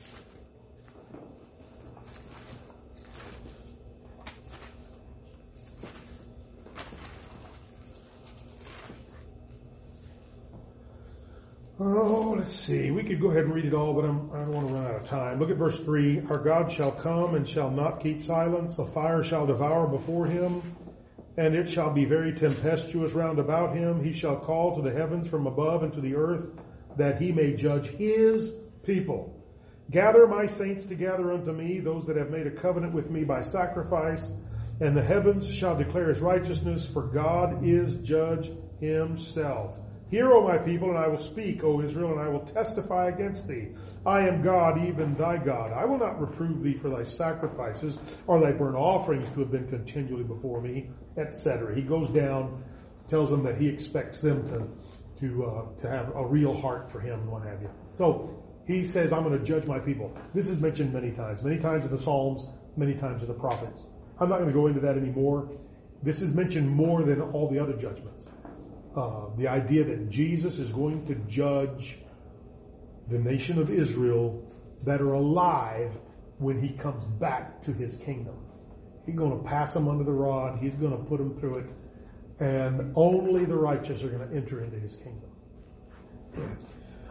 Oh, let's see. We could go ahead and read it all, but I don't want to run out of time. Look at verse 3. Our God shall come and shall not keep silence. A fire shall devour before him, and it shall be very tempestuous round about him. He shall call to the heavens from above and to the earth, that he may judge his people. Gather my saints together unto me, those that have made a covenant with me by sacrifice, and the heavens shall declare his righteousness, for God is judge himself. Hear, O my people, and I will speak, O Israel, and I will testify against thee. I am God, even thy God. I will not reprove thee for thy sacrifices, or thy burnt offerings to have been continually before me, etc. He goes down, tells them that he expects them to have a real heart for him, and what have you. So he says, I'm going to judge my people. This is mentioned many times in the Psalms, many times in the prophets. I'm not going to go into that anymore. This is mentioned more than all the other judgments. The idea that Jesus is going to judge the nation of Israel that are alive when he comes back to his kingdom. He's going to pass them under the rod. He's going to put them through it. And only the righteous are going to enter into his kingdom.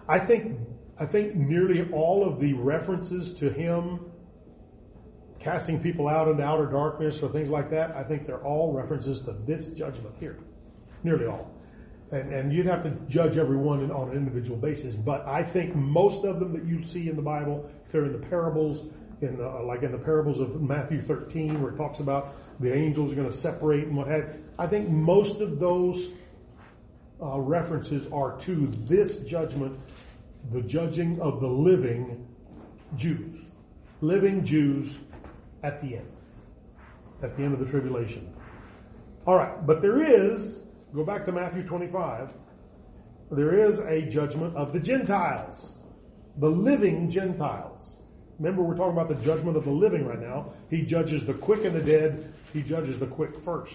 I think nearly all of the references to him casting people out into outer darkness or things like that, I think they're all references to this judgment here. Nearly all. And you'd have to judge every one on an individual basis. But I think most of them that you see in the Bible, if they're in the parables, like in the parables of Matthew 13, where it talks about the angels are going to separate and what have you, I think most of those references are to this judgment, the judging of the living Jews. Living Jews at the end of the tribulation. All right, but there is, go back to Matthew 25, there is a judgment of the Gentiles, the living Gentiles. Remember, we're talking about the judgment of the living right now. He judges the quick and the dead. He judges the quick first.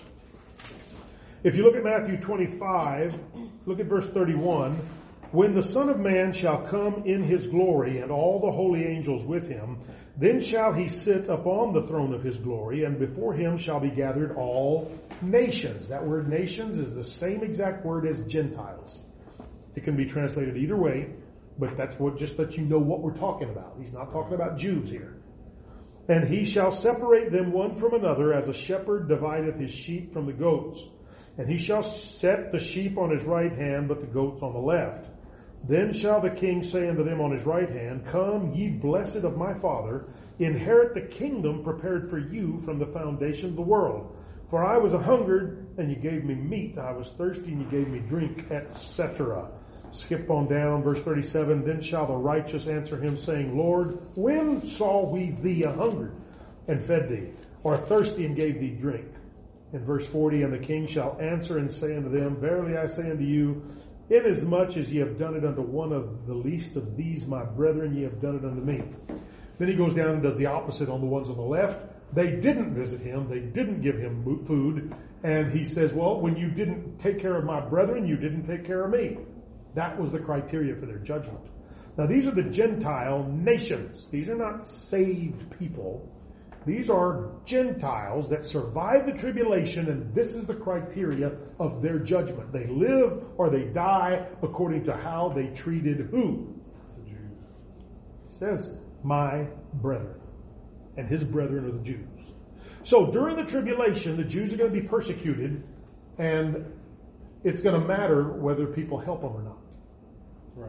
If you look at Matthew 25, look at verse 31. When the Son of Man shall come in his glory and all the holy angels with him, then shall he sit upon the throne of his glory, and before him shall be gathered all nations. That word nations is the same exact word as Gentiles. It can be translated either way, but that's just that you know what we're talking about. He's not talking about Jews here. And he shall separate them one from another, as a shepherd divideth his sheep from the goats. And he shall set the sheep on his right hand, but the goats on the left. Then shall the king say unto them on his right hand, Come, ye blessed of my Father, inherit the kingdom prepared for you from the foundation of the world. For I was a-hungered, and ye gave me meat. I was thirsty, and ye gave me drink, etc. Skip on down, verse 37. Then shall the righteous answer him, saying, Lord, when saw we thee a-hungered, and fed thee, or thirsty, and gave thee drink? In verse 40, And the king shall answer and say unto them, Verily I say unto you, inasmuch as ye have done it unto one of the least of these my brethren, ye have done it unto me. Then he goes down and does the opposite on the ones on the left. They didn't visit him. They didn't give him food. And he says, well, when you didn't take care of my brethren, you didn't take care of me. That was the criteria for their judgment. Now these are the Gentile nations. These are not saved people. These are Gentiles that survive the tribulation, and this is the criteria of their judgment. They live or they die according to how they treated who? The Jews. It says, my brethren. And his brethren are the Jews. So during the tribulation, the Jews are going to be persecuted, and it's going to matter whether people help them or not. Right.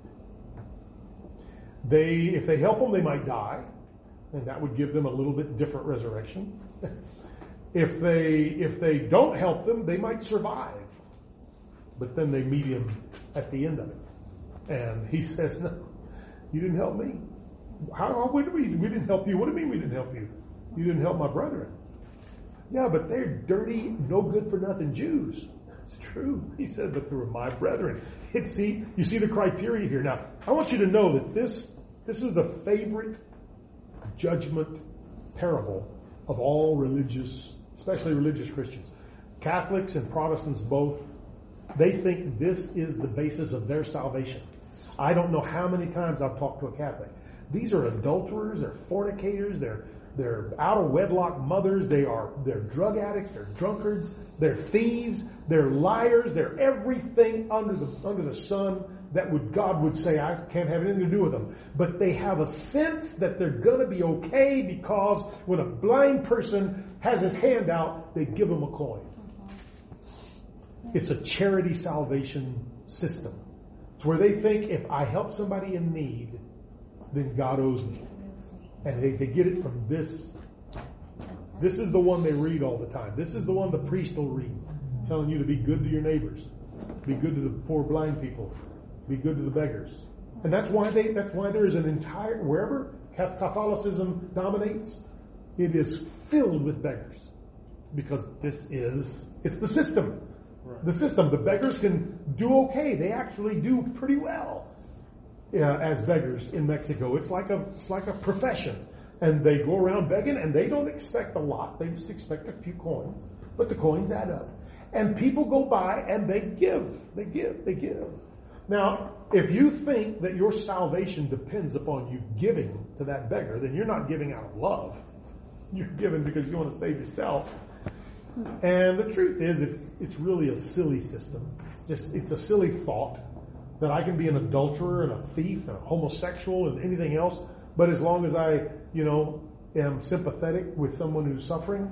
If they help them, they might die. And that would give them a little bit different resurrection. If they don't help them, they might survive. But then they meet him at the end of it. And he says, no, you didn't help me. We didn't help you. What do you mean we didn't help you? You didn't help my brethren. Yeah, but they're dirty, no good for nothing Jews. It's true. He said, but they were my brethren. You see the criteria here. Now, I want you to know that this is the favorite judgment parable of all religious, especially religious Christians. Catholics and Protestants both, they think this is the basis of their salvation. I don't know how many times I've talked to a Catholic. These are adulterers, they're fornicators, they're out of wedlock mothers, they're drug addicts, they're drunkards, they're thieves, they're liars, they're everything under the sun that God would say, I can't have anything to do with them. But they have a sense that they're going to be okay because when a blind person has his hand out, they give him a coin. It's a charity salvation system. It's where they think if I help somebody in need, then God owes me. And they get it from this. This is the one they read all the time. This is the one the priest will read, telling you to be good to your neighbors. Be good to the poor blind people. Be good to the beggars. And that's why there is an entire, wherever Catholicism dominates, it is filled with beggars. Because it's the system. Right. The system. The beggars can do okay. They actually do pretty well as beggars in Mexico. It's like a profession. And they go around begging, and they don't expect a lot. They just expect a few coins. But the coins add up. And people go by and they give. They give. Now, if you think that your salvation depends upon you giving to that beggar, then you're not giving out of love. You're giving because you want to save yourself. And the truth is, it's really a silly system. It's a silly thought. that I can be an adulterer and a thief and a homosexual and anything else, but as long as I, am sympathetic with someone who's suffering,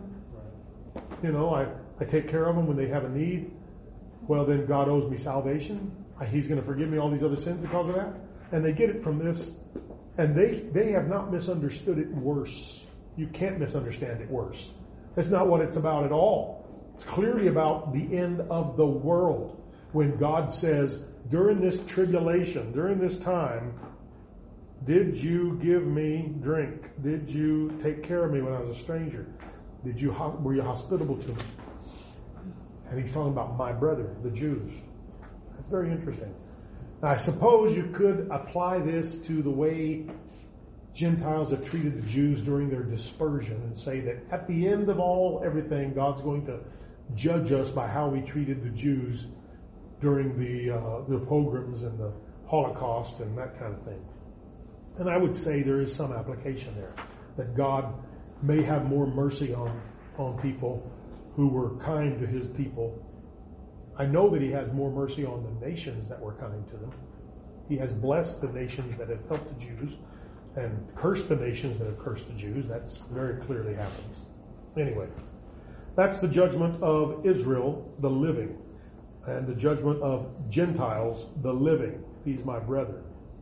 I take care of them when they have a need, well, then God owes me salvation. He's going to forgive me all these other sins because of that. And they get it from this, and they have not misunderstood it worse. You can't misunderstand it worse. That's not what it's about at all. It's clearly about the end of the world. When God says, during this tribulation, during this time, did you give me drink? Did you take care of me when I was a stranger? Were you hospitable to me? And he's talking about my brother, the Jews. That's very interesting. I suppose you could apply this to the way Gentiles have treated the Jews during their dispersion and say that at the end of everything, God's going to judge us by how we treated the Jews during the pogroms and the Holocaust and that kind of thing. And I would say there is some application there, that God may have more mercy on people who were kind to his people. I know that he has more mercy on the nations that were kind to them. He has blessed the nations that have helped the Jews and cursed the nations that have cursed the Jews. That's very clearly happens. Anyway, that's the judgment of Israel, the living, and the judgment of Gentiles, the living. He's my brethren.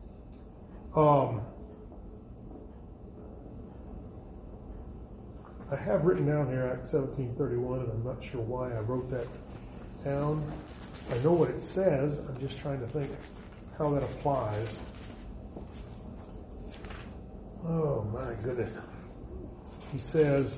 I have written down here Acts 17:31, and I'm not sure why I wrote that down. I know what it says. I'm just trying to think how that applies. Oh my goodness. He says,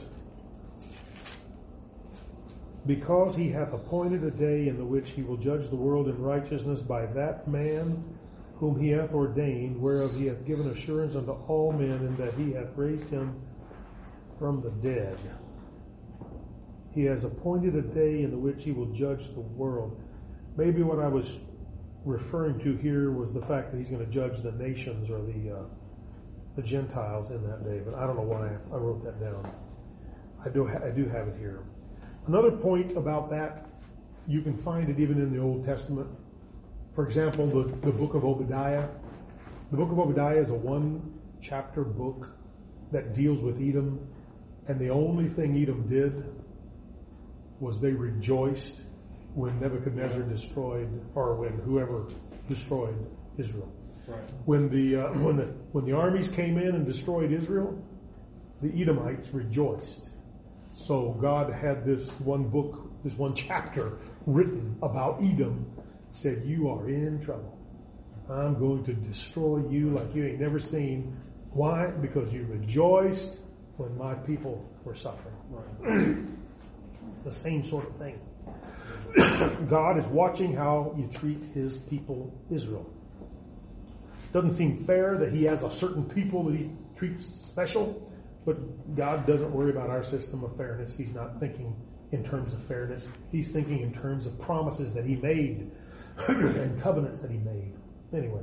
because he hath appointed a day in the which he will judge the world in righteousness by that man whom he hath ordained, whereof he hath given assurance unto all men, and that he hath raised him from the dead. He has appointed a day in the which he will judge the world. Maybe what I was referring to here was the fact that he's going to judge the nations or the Gentiles in that day, but I don't know why I wrote that down. I do have it here. Another point about that, you can find it even in the Old Testament. For example, the book of Obadiah. The book of Obadiah is a one-chapter book that deals with Edom, and the only thing Edom did was they rejoiced when Nebuchadnezzar destroyed, or when whoever destroyed Israel. Right. When the armies came in and destroyed Israel, the Edomites rejoiced. So God had this one book, this one chapter written about Edom, said, you are in trouble. I'm going to destroy you like you ain't never seen. Why? Because you rejoiced when my people were suffering. Right. It's the same sort of thing. God is watching how you treat his people, Israel. Doesn't seem fair that he has a certain people that he treats special, but God doesn't worry about our system of fairness. He's not thinking in terms of fairness. He's thinking in terms of promises that he made and covenants that he made. Anyway.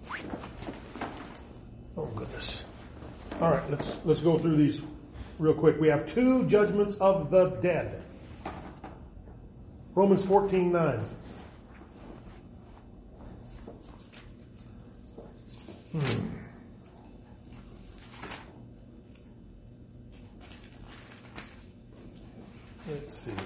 Oh, goodness. All right, let's go through these real quick. We have two judgments of the dead. Romans 14:9. Let's see.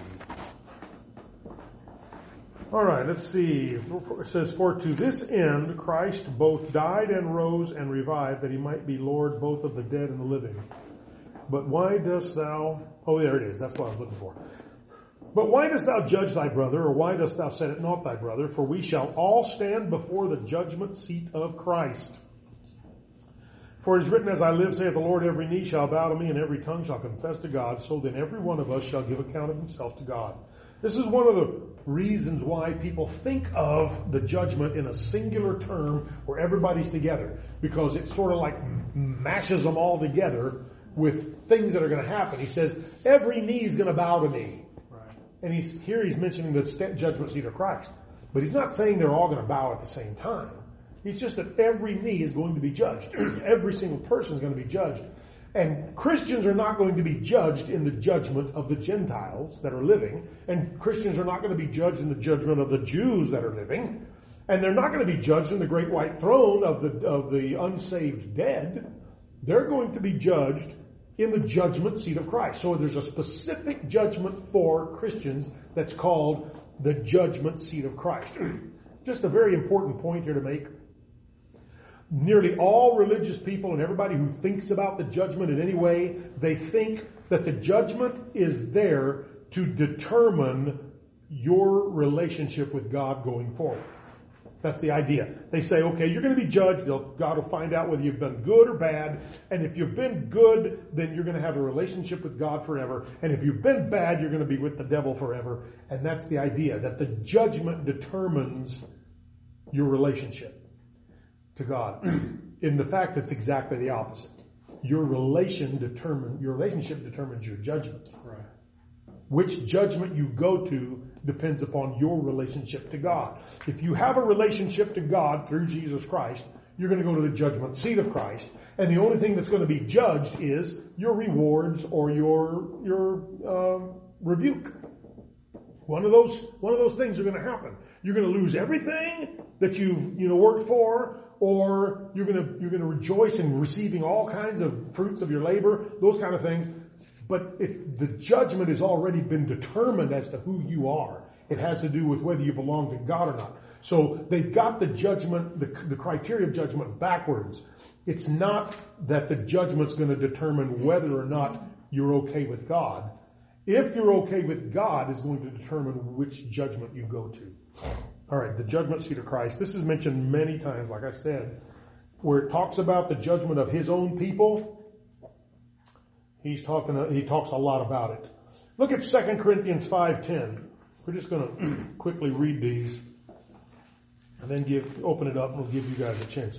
All right, let's see. It says, for to this end Christ both died and rose and revived, that he might be Lord both of the dead and the living. But why dost thou... Oh, there it is. That's what I was looking for. But why dost thou judge thy brother, or why dost thou set it not thy brother? For we shall all stand before the judgment seat of Christ. For it is written, as I live, saith the Lord, every knee shall bow to me, and every tongue shall confess to God. So then every one of us shall give account of himself to God. This is one of the reasons why people think of the judgment in a singular term where everybody's together. Because it sort of like mashes them all together with things that are going to happen. He says, every knee is going to bow to me. Right. And he's mentioning the judgment seat of Christ. But he's not saying they're all going to bow at the same time. It's just that every knee is going to be judged. Every single person is going to be judged. And Christians are not going to be judged in the judgment of the Gentiles that are living. And Christians are not going to be judged in the judgment of the Jews that are living. And they're not going to be judged in the great white throne of the unsaved dead. They're going to be judged in the judgment seat of Christ. So there's a specific judgment for Christians that's called the judgment seat of Christ. Just a very important point here to make. Nearly all religious people and everybody who thinks about the judgment in any way, they think that the judgment is there to determine your relationship with God going forward. That's the idea. They say, okay, you're going to be judged. God will find out whether you've been good or bad. And if you've been good, then you're going to have a relationship with God forever. And if you've been bad, you're going to be with the devil forever. And that's the idea, that the judgment determines your relationship to God. In the fact, it's exactly the opposite. Your relationship determines your judgment. Right. Which judgment you go to depends upon your relationship to God. If you have a relationship to God through Jesus Christ, you're going to go to the judgment seat of Christ, and the only thing that's going to be judged is your rewards or your rebuke. One of those things are going to happen. You're going to lose everything that you've worked for, or you're going to rejoice in receiving all kinds of fruits of your labor, those kind of things. But if the judgment has already been determined as to who you are, it has to do with whether you belong to God or not. So they've got the judgment, the criteria of judgment backwards. It's not that the judgment's going to determine whether or not you're okay with God. If you're okay with God is going to determine which judgment you go to. All right, the judgment seat of Christ. This is mentioned many times, like I said, where it talks about the judgment of his own people. He talks a lot about it. Look at 2 Corinthians 5:10. We're just going to quickly read these and then open it up, and we'll give you guys a chance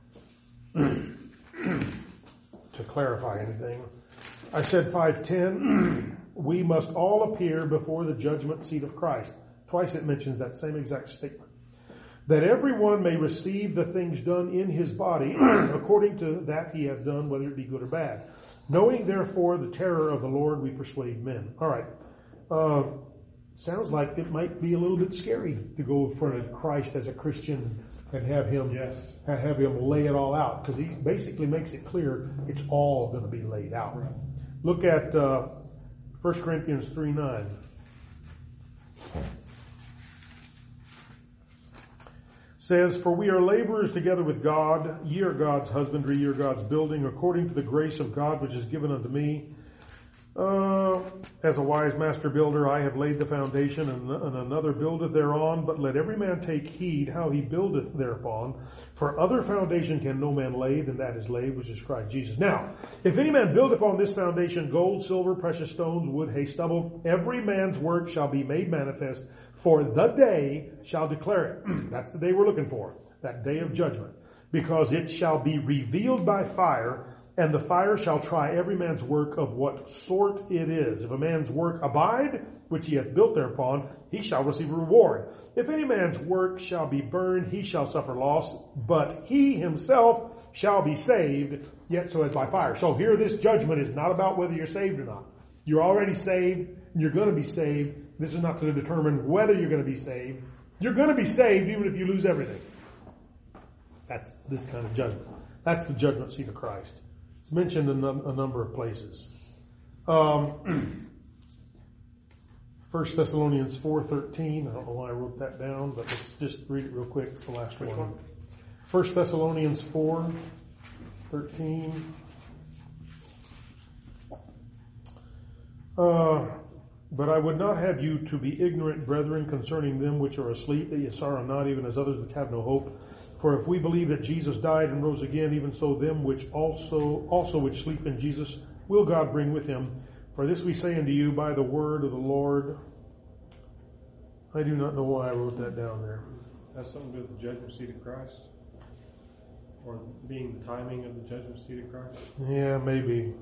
to clarify anything. I said 5:10. We must all appear before the judgment seat of Christ. Twice it mentions that same exact statement. That everyone may receive the things done in his body according to that he hath done, whether it be good or bad. Knowing, therefore, the terror of the Lord, we persuade men. All right. Sounds like it might be a little bit scary to go in front of Christ as a Christian and have him lay it all out, because he basically makes it clear it's all going to be laid out. Right. Look at 1 Corinthians 3:9. Says, for we are laborers together with God. Ye are God's husbandry, ye are God's building, according to the grace of God which is given unto me. As a wise master builder, I have laid the foundation, and another buildeth thereon. But let every man take heed how he buildeth thereupon. For other foundation can no man lay than that is laid, which is Christ Jesus. Now, if any man build upon this foundation gold, silver, precious stones, wood, hay, stubble, every man's work shall be made manifest, for the day shall declare it. That's the day we're looking for, that day of judgment. Because it shall be revealed by fire, and the fire shall try every man's work of what sort it is. If a man's work abide, which he hath built thereupon, he shall receive a reward. If any man's work shall be burned, he shall suffer loss, but he himself shall be saved, yet so as by fire. So here this judgment is not about whether you're saved or not. You're already saved, and you're going to be saved. This is not to determine whether you're going to be saved. You're going to be saved even if you lose everything. That's this kind of judgment. That's the judgment seat of Christ. It's mentioned in a number of places. 1 Thessalonians 4:13. I don't know why I wrote that down, but let's just read it real quick. It's the last one. 1 Thessalonians 4:13. But I would not have you to be ignorant, brethren, concerning them which are asleep, that ye sorrow not, even as others which have no hope. For if we believe that Jesus died and rose again, even so them which also which sleep in Jesus will God bring with him. For this we say unto you by the word of the Lord. I do not know why I wrote that down there. Has something to do with the judgment seat of Christ? Or being the timing of the judgment seat of Christ? Yeah, maybe.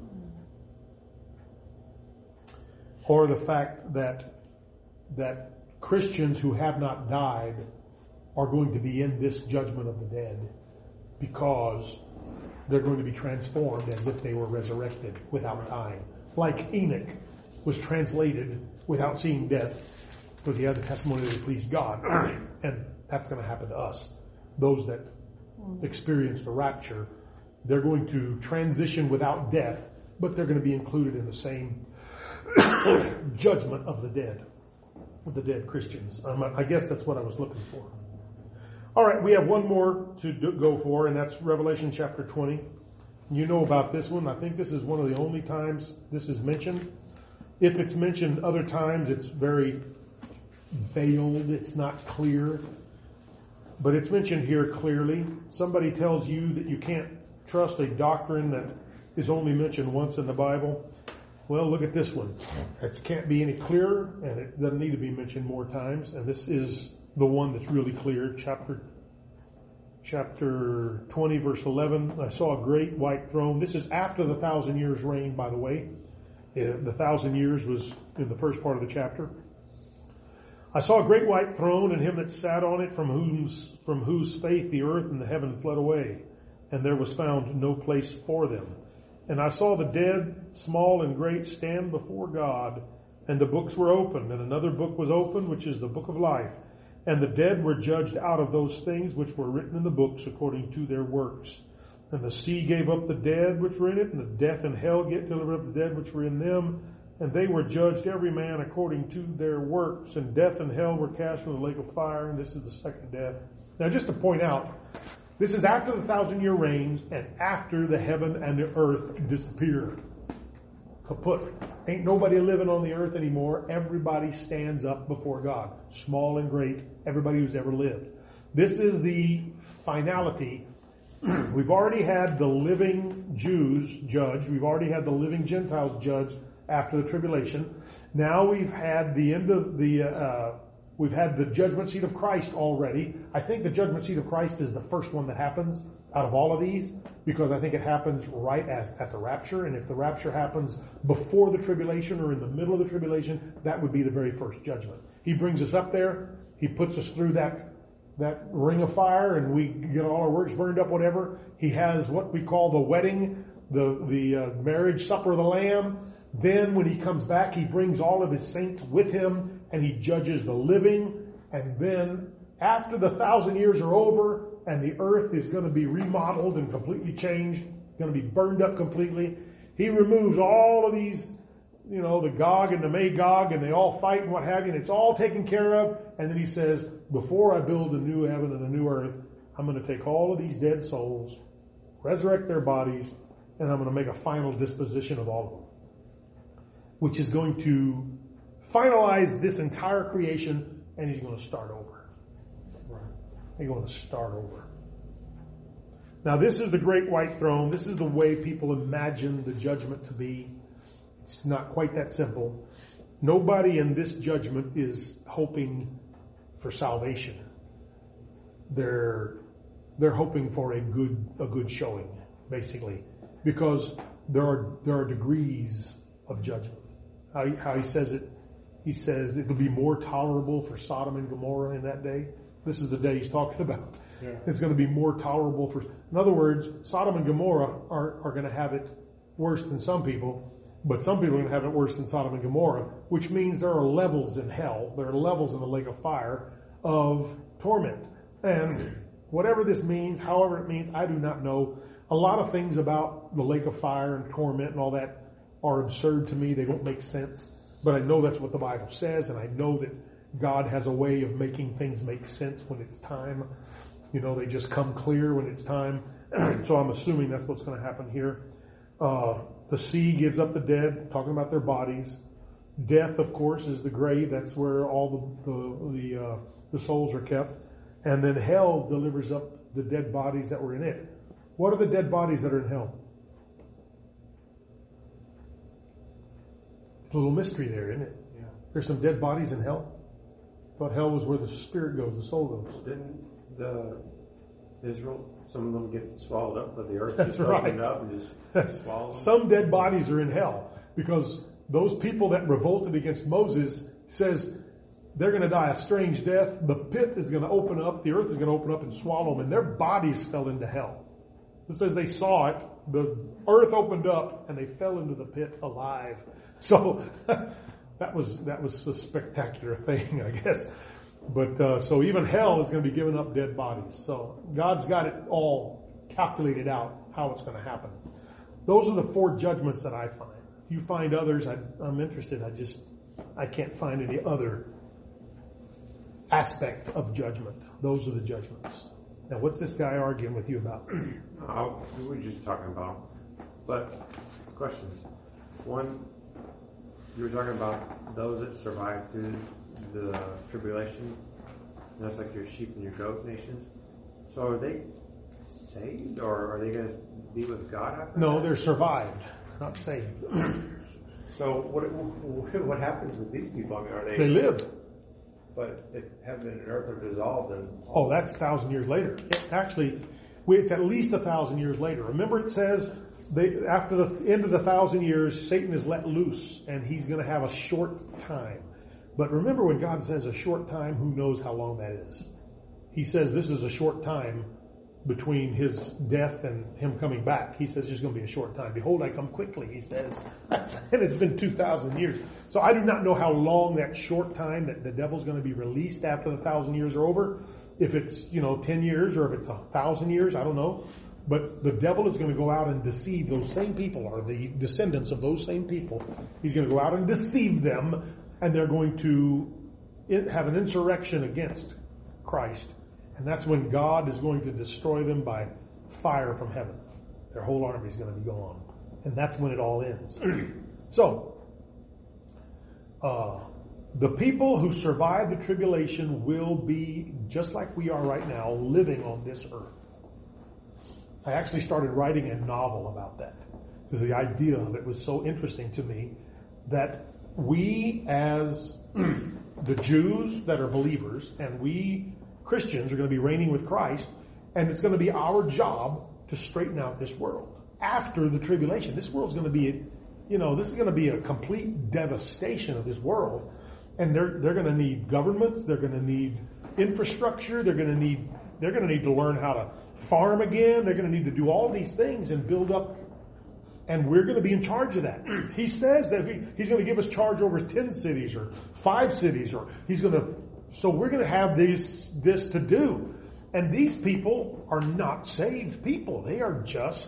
Or the fact that Christians who have not died are going to be in this judgment of the dead because they're going to be transformed as if they were resurrected without dying. Like Enoch was translated without seeing death because he had the testimony that it pleased God. And that's going to happen to us. Those that experience the rapture, they're going to transition without death, but they're going to be included in the same judgment of the dead Christians. I guess that's what I was looking for. All right, we have one more to go for, and that's Revelation chapter 20. You know about this one. I think this is one of the only times this is mentioned. If it's mentioned other times, it's very veiled. It's not clear. But it's mentioned here clearly. Somebody tells you that you can't trust a doctrine that is only mentioned once in the Bible. Well, look at this one. It can't be any clearer, and it doesn't need to be mentioned more times. And this is the one that's really clear. Chapter 20, verse 11. I saw a great white throne. This is after the 1,000 years reign, by the way. The 1,000 years was in the first part of the chapter. I saw a great white throne, and him that sat on it, from whose face the earth and the heaven fled away, and there was found no place for them. And I saw the dead, small and great, stand before God, and the books were opened, and another book was opened, which is the book of life. And the dead were judged out of those things which were written in the books according to their works. And the sea gave up the dead which were in it, and the death and hell delivered up the dead which were in them. And they were judged every man according to their works. And death and hell were cast into the lake of fire, and this is the second death. Now just to point out, this is after the 1,000-year reigns and after the heaven and the earth disappear. Kaput. Ain't nobody living on the earth anymore. Everybody stands up before God. Small and great. Everybody who's ever lived. This is the finality. We've already had the living Jews judged. We've already had the living Gentiles judged after the tribulation. Now we've had the end of we've had the judgment seat of Christ already. I think the judgment seat of Christ is the first one that happens out of all of these, because I think it happens right at the rapture. And if the rapture happens before the tribulation or in the middle of the tribulation, that would be the very first judgment. He brings us up there. He puts us through that ring of fire, and we get all our works burned up, whatever. He has what we call the wedding, the marriage supper of the Lamb. Then when he comes back, he brings all of his saints with him, and he judges the living. And then after the 1,000 years are over, and the earth is going to be remodeled and completely changed, going to be burned up completely, he removes all of these, the Gog and the Magog, and they all fight and what have you, and it's all taken care of. And then he says, before I build a new heaven and a new earth, I'm going to take all of these dead souls, resurrect their bodies, and I'm going to make a final disposition of all of them, which is going to finalize this entire creation, and he's going to start over. He's going to start over. Now, this is the great white throne. This is the way people imagine the judgment to be. It's not quite that simple. Nobody in this judgment is hoping for salvation. They're hoping for a good showing, basically, because there are degrees of judgment. How he says it, he says it'll be more tolerable for Sodom and Gomorrah in that day. This is the day he's talking about. Yeah. It's going to be more tolerable for. In other words, Sodom and Gomorrah are going to have it worse than some people, but some people are going to have it worse than Sodom and Gomorrah, which means there are levels in hell. There are levels in the lake of fire of torment. And whatever this means, however it means, I do not know. A lot of things about the lake of fire and torment and all that are absurd to me. They don't make sense. But I know that's what the Bible says, and I know that God has a way of making things make sense when it's time. They just come clear when it's time. So I'm assuming that's what's going to happen here. The sea gives up the dead, talking about their bodies. Death, of course, is the grave. That's where all the souls are kept. And then hell delivers up the dead bodies that were in it. What are the dead bodies that are in hell? It's a little mystery there, isn't it? Yeah. There's some dead bodies in hell. Thought hell was where the spirit goes, the soul goes. Didn't Israel, some of them get swallowed up, but the earth That's just right. opened up and just swallowed them? Some dead bodies are in hell because those people that revolted against Moses says they're going to die a strange death. The pit is going to open up, the earth is going to open up and swallow them, and their bodies fell into hell. It says they saw it, the earth opened up, and they fell into the pit alive. So that was a spectacular thing, I guess. But so even hell is going to be giving up dead bodies. So God's got it all calculated out how it's going to happen. Those are the 4 judgments that I find. If you find others, I'm interested. I can't find any other aspect of judgment. Those are the judgments. Now, what's this guy arguing with you about? We were just talking about, but questions. One, you were talking about those that survived through the tribulation. And that's like your sheep and your goat nations. So are they saved, or are they going to be with God after No, that? they're survived, not saved. So what happens with these people? I mean, are They live. But if heaven and earth are dissolved, then Oh, that's 1,000 years later. It's at least 1,000 years later. Remember, it says after the end of the 1,000 years, Satan is let loose, and he's going to have a short time. But remember, when God says a short time, who knows how long that is? He says this is a short time between his death and him coming back. He says it's going to be a short time. Behold, I come quickly, he says. And it's been 2,000 years. So I do not know how long that short time that the devil's going to be released after the 1,000 years are over. If it's, 10 years or if it's 1,000 years, I don't know. But the devil is going to go out and deceive those same people, or the descendants of those same people. He's going to go out and deceive them, and they're going to have an insurrection against Christ. And that's when God is going to destroy them by fire from heaven. Their whole army is going to be gone. And that's when it all ends. So, the people who survive the tribulation will be, just like we are right now, living on this earth. I actually started writing a novel about that, because the idea of it was so interesting to me, that we as the Jews that are believers, and we Christians are going to be reigning with Christ, and it's going to be our job to straighten out this world. After the tribulation, this world's going to be, this is going to be a complete devastation of this world. And they're going to need governments, they're going to need infrastructure, they're going to need to learn how to farm again, they're going to need to do all these things and build up, and we're going to be in charge of that. He says that he's going to give us charge over 10 cities or 5 cities, or so we're going to have this to do. And these people are not saved people. They are just,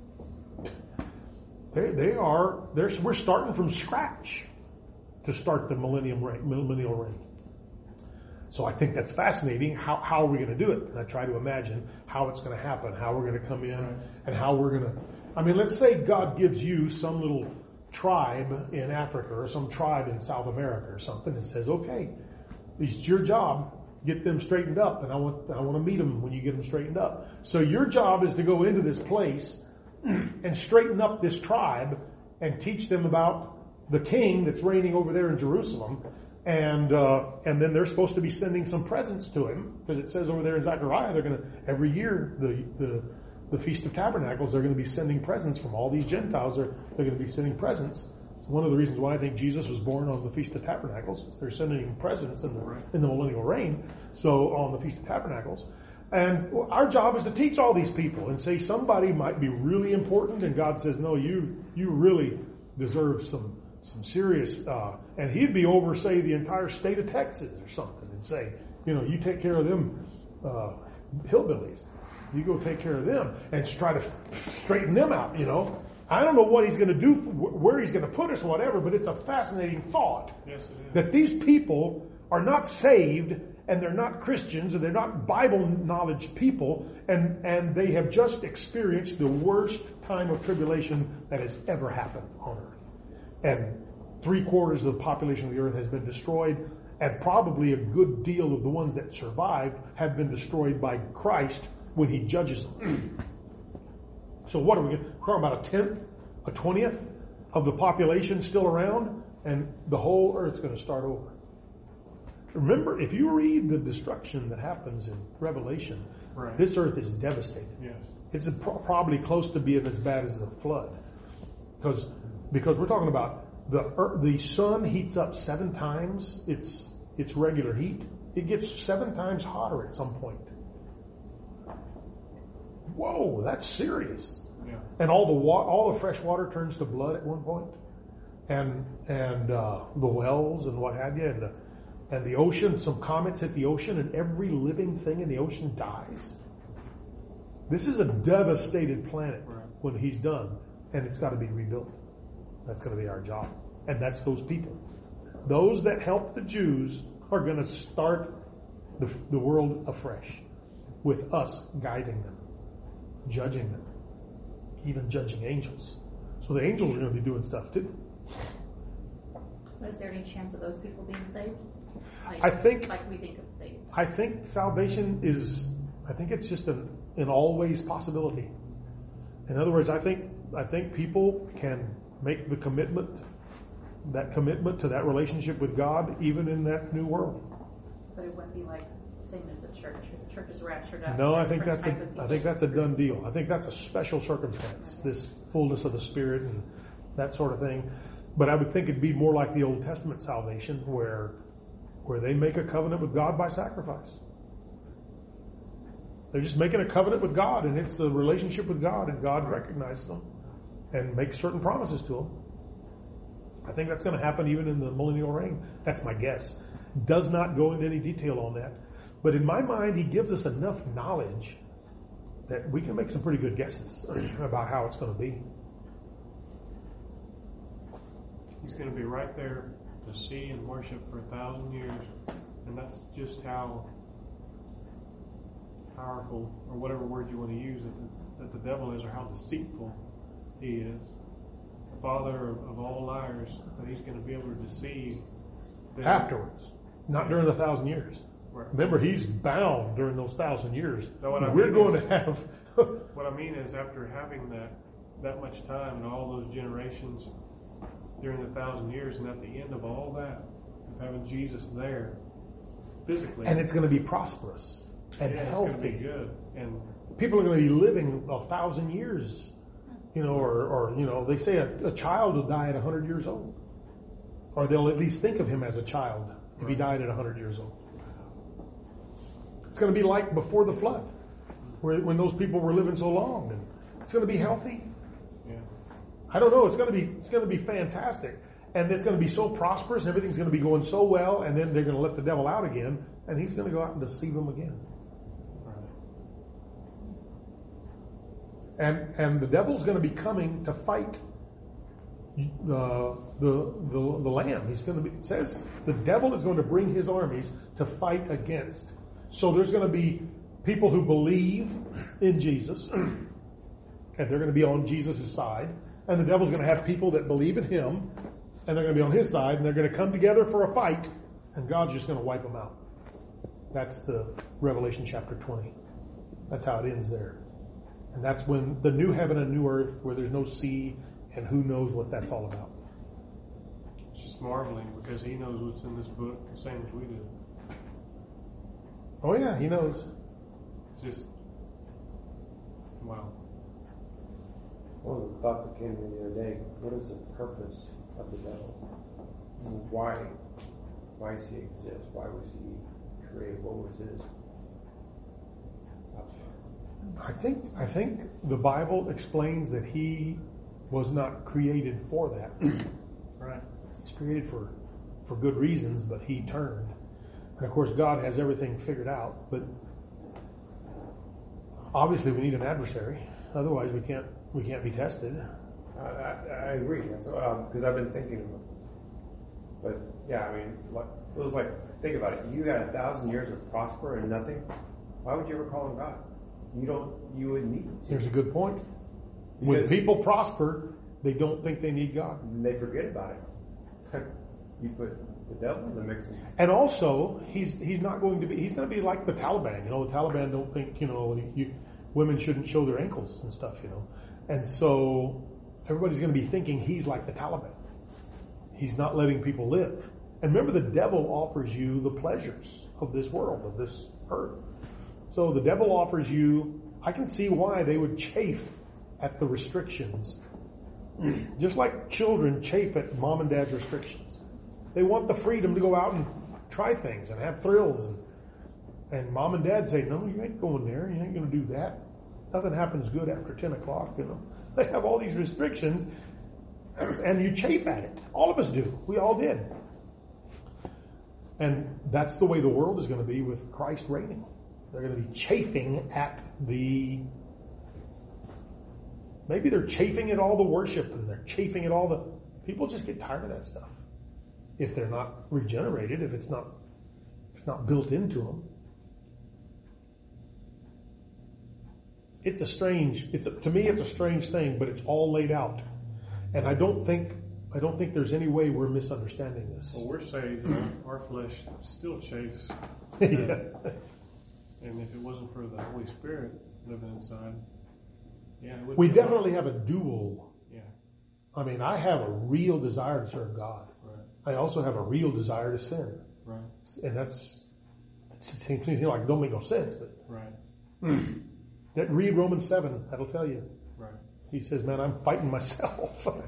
we're starting from scratch to start the millennial reign. So I think that's fascinating. How are we going to do it? And I try to imagine how it's going to happen, how we're going to come in, and how we're going to, let's say God gives you some little tribe in Africa or some tribe in South America or something, and says, okay, it's your job, get them straightened up, and I want to meet them when you get them straightened up. So your job is to go into this place and straighten up this tribe and teach them about the king that's reigning over there in Jerusalem. And then they're supposed to be sending some presents to him, because it says over there in Zechariah, they're going to, every year, the Feast of Tabernacles, they're going to be sending presents from all these Gentiles. They're going to be sending presents. It's one of the reasons why I think Jesus was born on the Feast of Tabernacles. They're sending presents in the millennial reign, so on the Feast of Tabernacles. And our job is to teach all these people and say somebody might be really important, and God says, no, you really deserve some serious, and he'd be over, say, the entire state of Texas or something, and say, you take care of them hillbillies. You go take care of them and try to straighten them out, I don't know what he's going to do, where he's going to put us, whatever, but it's a fascinating thought. Yes, it is. That these people are not saved, and they're not Christians, and they're not Bible knowledge people, and they have just experienced the worst time of tribulation that has ever happened on earth. And 3/4 of the population of the earth has been destroyed, and probably a good deal of the ones that survived have been destroyed by Christ when he judges them. So what are we going to talk about? 1/10, 1/20 of the population still around, and the whole earth's going to start over. Remember, if you read the destruction that happens in Revelation, right, this earth is devastated. Yes. It's probably close to being as bad as the flood, because we're talking about the sun heats up 7 times its regular heat. It gets 7 times hotter at some point. Whoa, that's serious. Yeah. And all the fresh water turns to blood at one point. and the wells and what have you, and the ocean. Some comets hit the ocean, and every living thing in the ocean dies. This is a devastated planet when he's done, and it's got to be rebuilt. That's going to be our job, and that's those people. Those that help the Jews are going to start the world afresh, with us guiding them, judging them, even judging angels. So the angels are going to be doing stuff too. Is there any chance of those people being saved? I think we think of saved. I think salvation is. I think it's just an always possibility. In other words, I think people can make the commitment to that relationship with God, even in that new world. But it wouldn't be like the same as the church, because the church is raptured up. No, I think that's a done deal. I think that's a special circumstance, this fullness of the Spirit and that sort of thing. But I would think it'd be more like the Old Testament salvation, where they make a covenant with God by sacrifice. They're just making a covenant with God, and it's a relationship with God, and God recognizes them and makes certain promises to them. I think that's going to happen even in the millennial reign. That's my guess. Does not go into any detail on that. But in my mind, he gives us enough knowledge that we can make some pretty good guesses about how it's going to be. He's going to be right there to see and worship for 1,000 years. And that's just how powerful, or whatever word you want to use, that the devil is, or how deceitful he is. The father of all liars, that he's going to be able to deceive them. Afterwards, not during the 1,000 years. Right. Remember, he's bound during those 1,000 years. No, what I We're mean going is- to have... What I mean is, after having that much time and all those generations during the 1,000 years, and at the end of all that, of having Jesus there physically, and it's going to be prosperous and it's healthy. going to be good. And People are going to be living 1,000 years, or they say a child will die at 100 years old, or they'll at least think of him as a child if he died at 100 years old. It's going to be like before the flood, when those people were living so long, and it's going to be healthy. yeah, I don't know. It's going to be fantastic, and it's going to be so prosperous. Everything's going to be going so well, and then they're going to let the devil out again, and he's going to go out and deceive them again. And the devil's going to be coming to fight the Lamb. He's going to be. It says the devil is going to bring his armies to fight against. So there's going to be people who believe in Jesus, and they're going to be on Jesus' side, and the devil's going to have people that believe in him, and they're going to be on his side, and they're going to come together for a fight, and God's just going to wipe them out. That's the Revelation chapter 20. That's how it ends there. And that's when the new heaven and new earth, where there's no sea, and who knows what that's all about. it's just marveling, because he knows what's in this book the same as we do. Oh yeah, he knows. It's just wow. What was the thought that came to me the other day? What is the purpose of the devil? Why does he exist? Why was he created? What was his? I think the Bible explains that he was not created for that. Right. He's created for good reasons, but he turned. And of course, God has everything figured out. But obviously, we need an adversary. Otherwise, we can't be tested. I agree. That's because I've been thinking of it. But yeah, I mean, it was like, think about it. You got 1,000 years of prosper and nothing. Why would you ever call him God? You wouldn't need to. There's a good point. When people prosper, they don't think they need God. They forget about it. You put the devil in the mix. And also, he's going to be like the Taliban. The Taliban don't think, women shouldn't show their ankles and stuff, And so everybody's going to be thinking he's like the Taliban. He's not letting people live. And remember, the devil offers you the pleasures of this world, of this earth. So the devil offers you, I can see why they would chafe at the restrictions. Just like children chafe at mom and dad's restrictions. They want the freedom to go out and try things and have thrills. And mom and dad say, no, you ain't going there. You ain't going to do that. Nothing happens good after 10 o'clock, They have all these restrictions. And you chafe at it. All of us do. We all did. And that's the way the world is going to be with Christ reigning. They're going to be chafing at maybe they're chafing at all the worship, and they're chafing at all the... People just get tired of that stuff. If they're not regenerated, if it's not built into them. To me it's a strange thing, but it's all laid out. And I don't think there's any way we're misunderstanding this. Well, we're saved, our flesh still chafes. Yeah. And if it wasn't for the Holy Spirit living inside, it would We be definitely have a dual. Yeah. I mean, I have a real desire to serve God. Right. I also have a real desire to sin. Right. And it seems like it don't make no sense, but Right. Read Romans 7, that'll tell you. Right. He says, man, I'm fighting myself.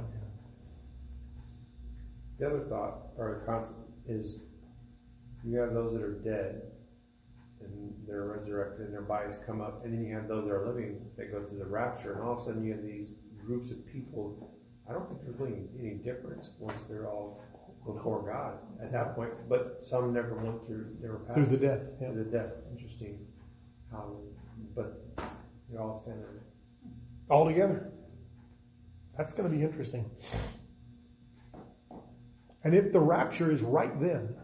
The other thought or concept is you have those that are dead and they're resurrected and their bodies come up, and then you have those that are living that go to the rapture, and all of a sudden you have these groups of people. I don't think there's really any difference once they're all before God at that point, but some never went through, never passed Through the death. Yeah. through the death. Interesting how, but they're all standing. All together. That's going to be interesting. And if the rapture is right then,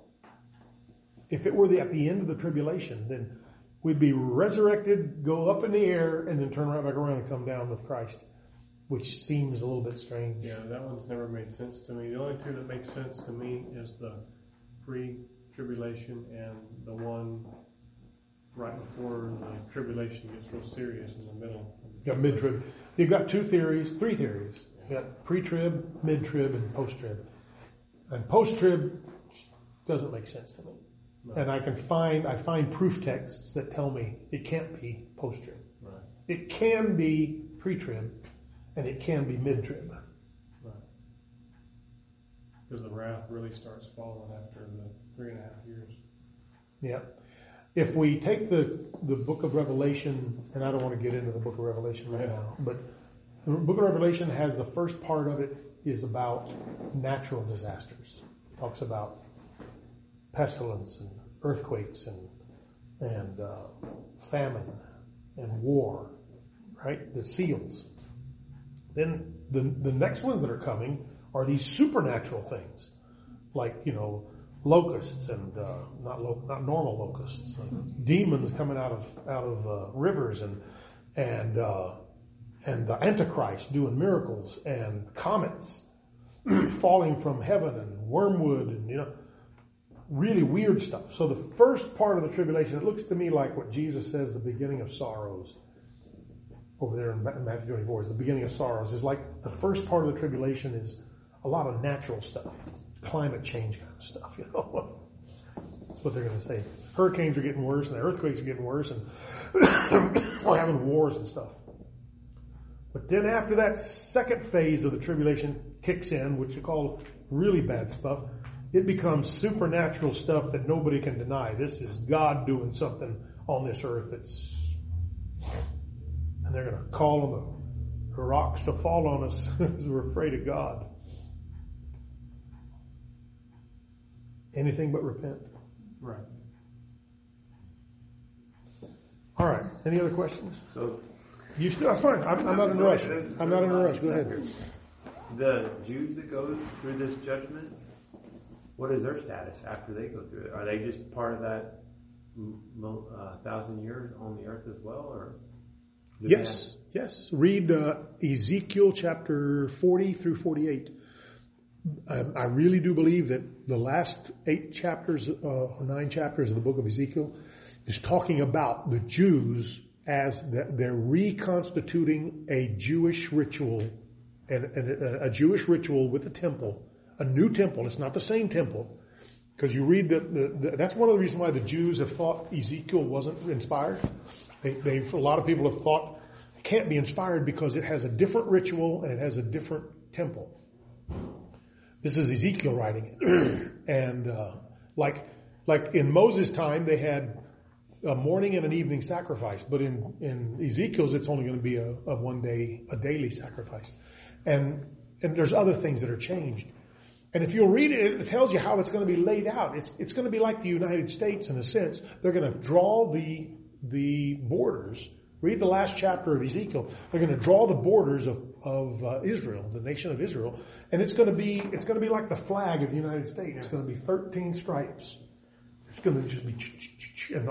if it were at the end of the tribulation, then we'd be resurrected, go up in the air, and then turn right back around and come down with Christ, which seems a little bit strange. Yeah, that one's never made sense to me. The only two that make sense to me is the pre-tribulation and the one right before the tribulation gets real serious in the middle. You got mid-trib. You've got three theories. You got pre-trib, mid-trib, and post-trib. And post-trib doesn't make sense to me. No. And I find proof texts that tell me it can't be post-trib. Right. It can be pre-trib, and it can be mid-trib. Right. Because the wrath really starts falling after the 3.5 years. Yeah. If we take the book of Revelation, and I don't want to get into the book of Revelation right now, but the book of Revelation has the first part of it is about natural disasters. It talks about pestilence and earthquakes and famine and war, right? The seals. Then the next ones that are coming are these supernatural things, like, locusts and not normal locusts, demons coming out of rivers and the Antichrist doing miracles and comets falling from heaven and wormwood and really weird stuff. So the first part of the tribulation, it looks to me like what Jesus says the beginning of sorrows over there in Matthew 24 is the beginning of sorrows. Is like the first part of the tribulation is a lot of natural stuff, climate change kind of stuff. That's what they're going to say. Hurricanes are getting worse and the earthquakes are getting worse and we're having wars and stuff. But then after that second phase of the tribulation kicks in, which you call really bad stuff, it becomes supernatural stuff that nobody can deny. This is God doing something on this earth and they're going to call on the rocks to fall on us because we're afraid of God. Anything but repent. Right. All right. Any other questions? So That's fine. I'm not in a rush. I'm not in a rush. Go ahead. the Jews that go through this judgment, what is their status after they go through it? Are they just part of that 1,000 years on the earth as well, or? Yes. Read Ezekiel chapter 40 through 48. I really do believe that the last 8 chapters, 9 chapters of the book of Ezekiel is talking about the Jews as they're reconstituting a Jewish ritual, and a Jewish ritual with a temple, a new temple. It's not the same temple. Because you read that's one of the reasons why the Jews have thought Ezekiel wasn't inspired. A lot of people have thought it can't be inspired because it has a different ritual and it has a different temple. This is Ezekiel writing it. And like in Moses' time, they had a morning and an evening sacrifice. But in Ezekiel's, it's only going to be a daily sacrifice. And And there's other things that are changed. And if you'll read it, it tells you how it's going to be laid out. It's going to be like the United States in a sense. They're going to draw the borders. Read the last chapter of Ezekiel. They're going to draw the borders of Israel, the nation of Israel, and it's going to be like the flag of the United States. It's going to be 13 stripes. It's going to just be and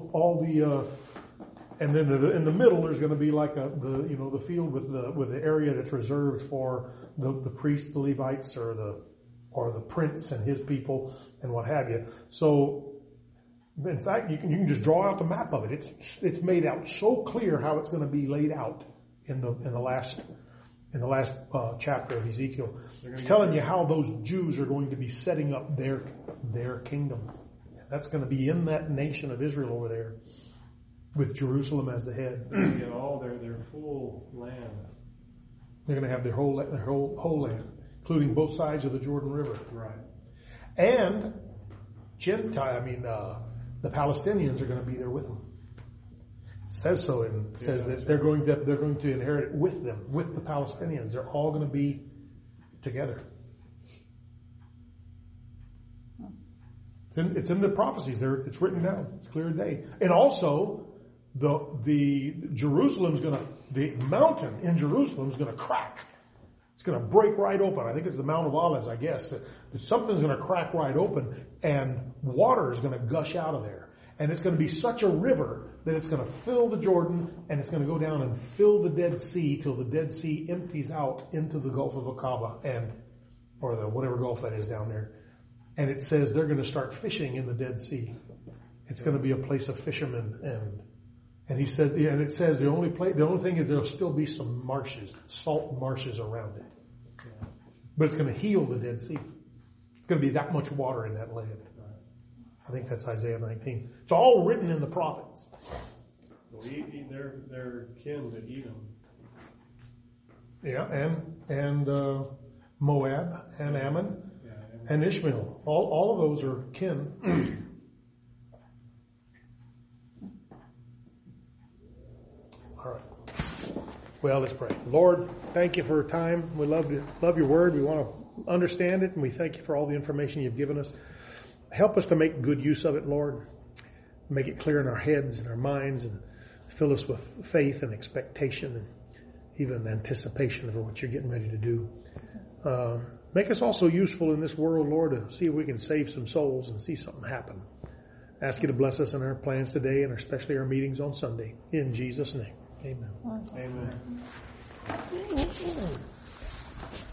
and then in the middle there's going to be like the field with the area that's reserved for the priests, the Levites, or the prince and his people and what have you. So, in fact, you can just draw out the map of it. It's made out so clear how it's going to be laid out in the last chapter of Ezekiel. It's telling you how those Jews are going to be setting up their kingdom. That's going to be in that nation of Israel over there, with Jerusalem as the head. They get all their full land. They're going to have their whole land, including both sides of the Jordan River. Right. And the Palestinians are going to be there with them. It says so, and it says that they're going to inherit it with them, with the Palestinians. They're all going to be together. It's in the prophecies. It's written down. It's clear as day. And also, the mountain in Jerusalem is going to crack. It's going to break right open. I think it's the Mount of Olives, I guess. Something's going to crack right open, and water is going to gush out of there. And it's going to be such a river that it's going to fill the Jordan, and it's going to go down and fill the Dead Sea till the Dead Sea empties out into the Gulf of Aqaba, or the whatever Gulf that is down there. And it says they're going to start fishing in the Dead Sea. It's going to be a place of fishermen, and he said, and it says the only thing is there'll still be some marshes, salt marshes around it. Yeah. But it's going to heal the Dead Sea. It's going to be that much water in that land. I think that's Isaiah 19. It's all written in the prophets. Well, they're kin to Edom. Yeah, and Moab and Ammon and Ishmael. All of those are kin. All right. Well, let's pray. Lord, thank you for time. We love your word. We want to understand it, and we thank you for all the information you've given us. Help us to make good use of it, Lord. Make it clear in our heads and our minds, and fill us with faith and expectation and even anticipation for what you're getting ready to do. Make us also useful in this world, Lord, to see if we can save some souls and see something happen. Ask you to bless us in our plans today, and especially our meetings on Sunday. In Jesus' name, amen. Amen.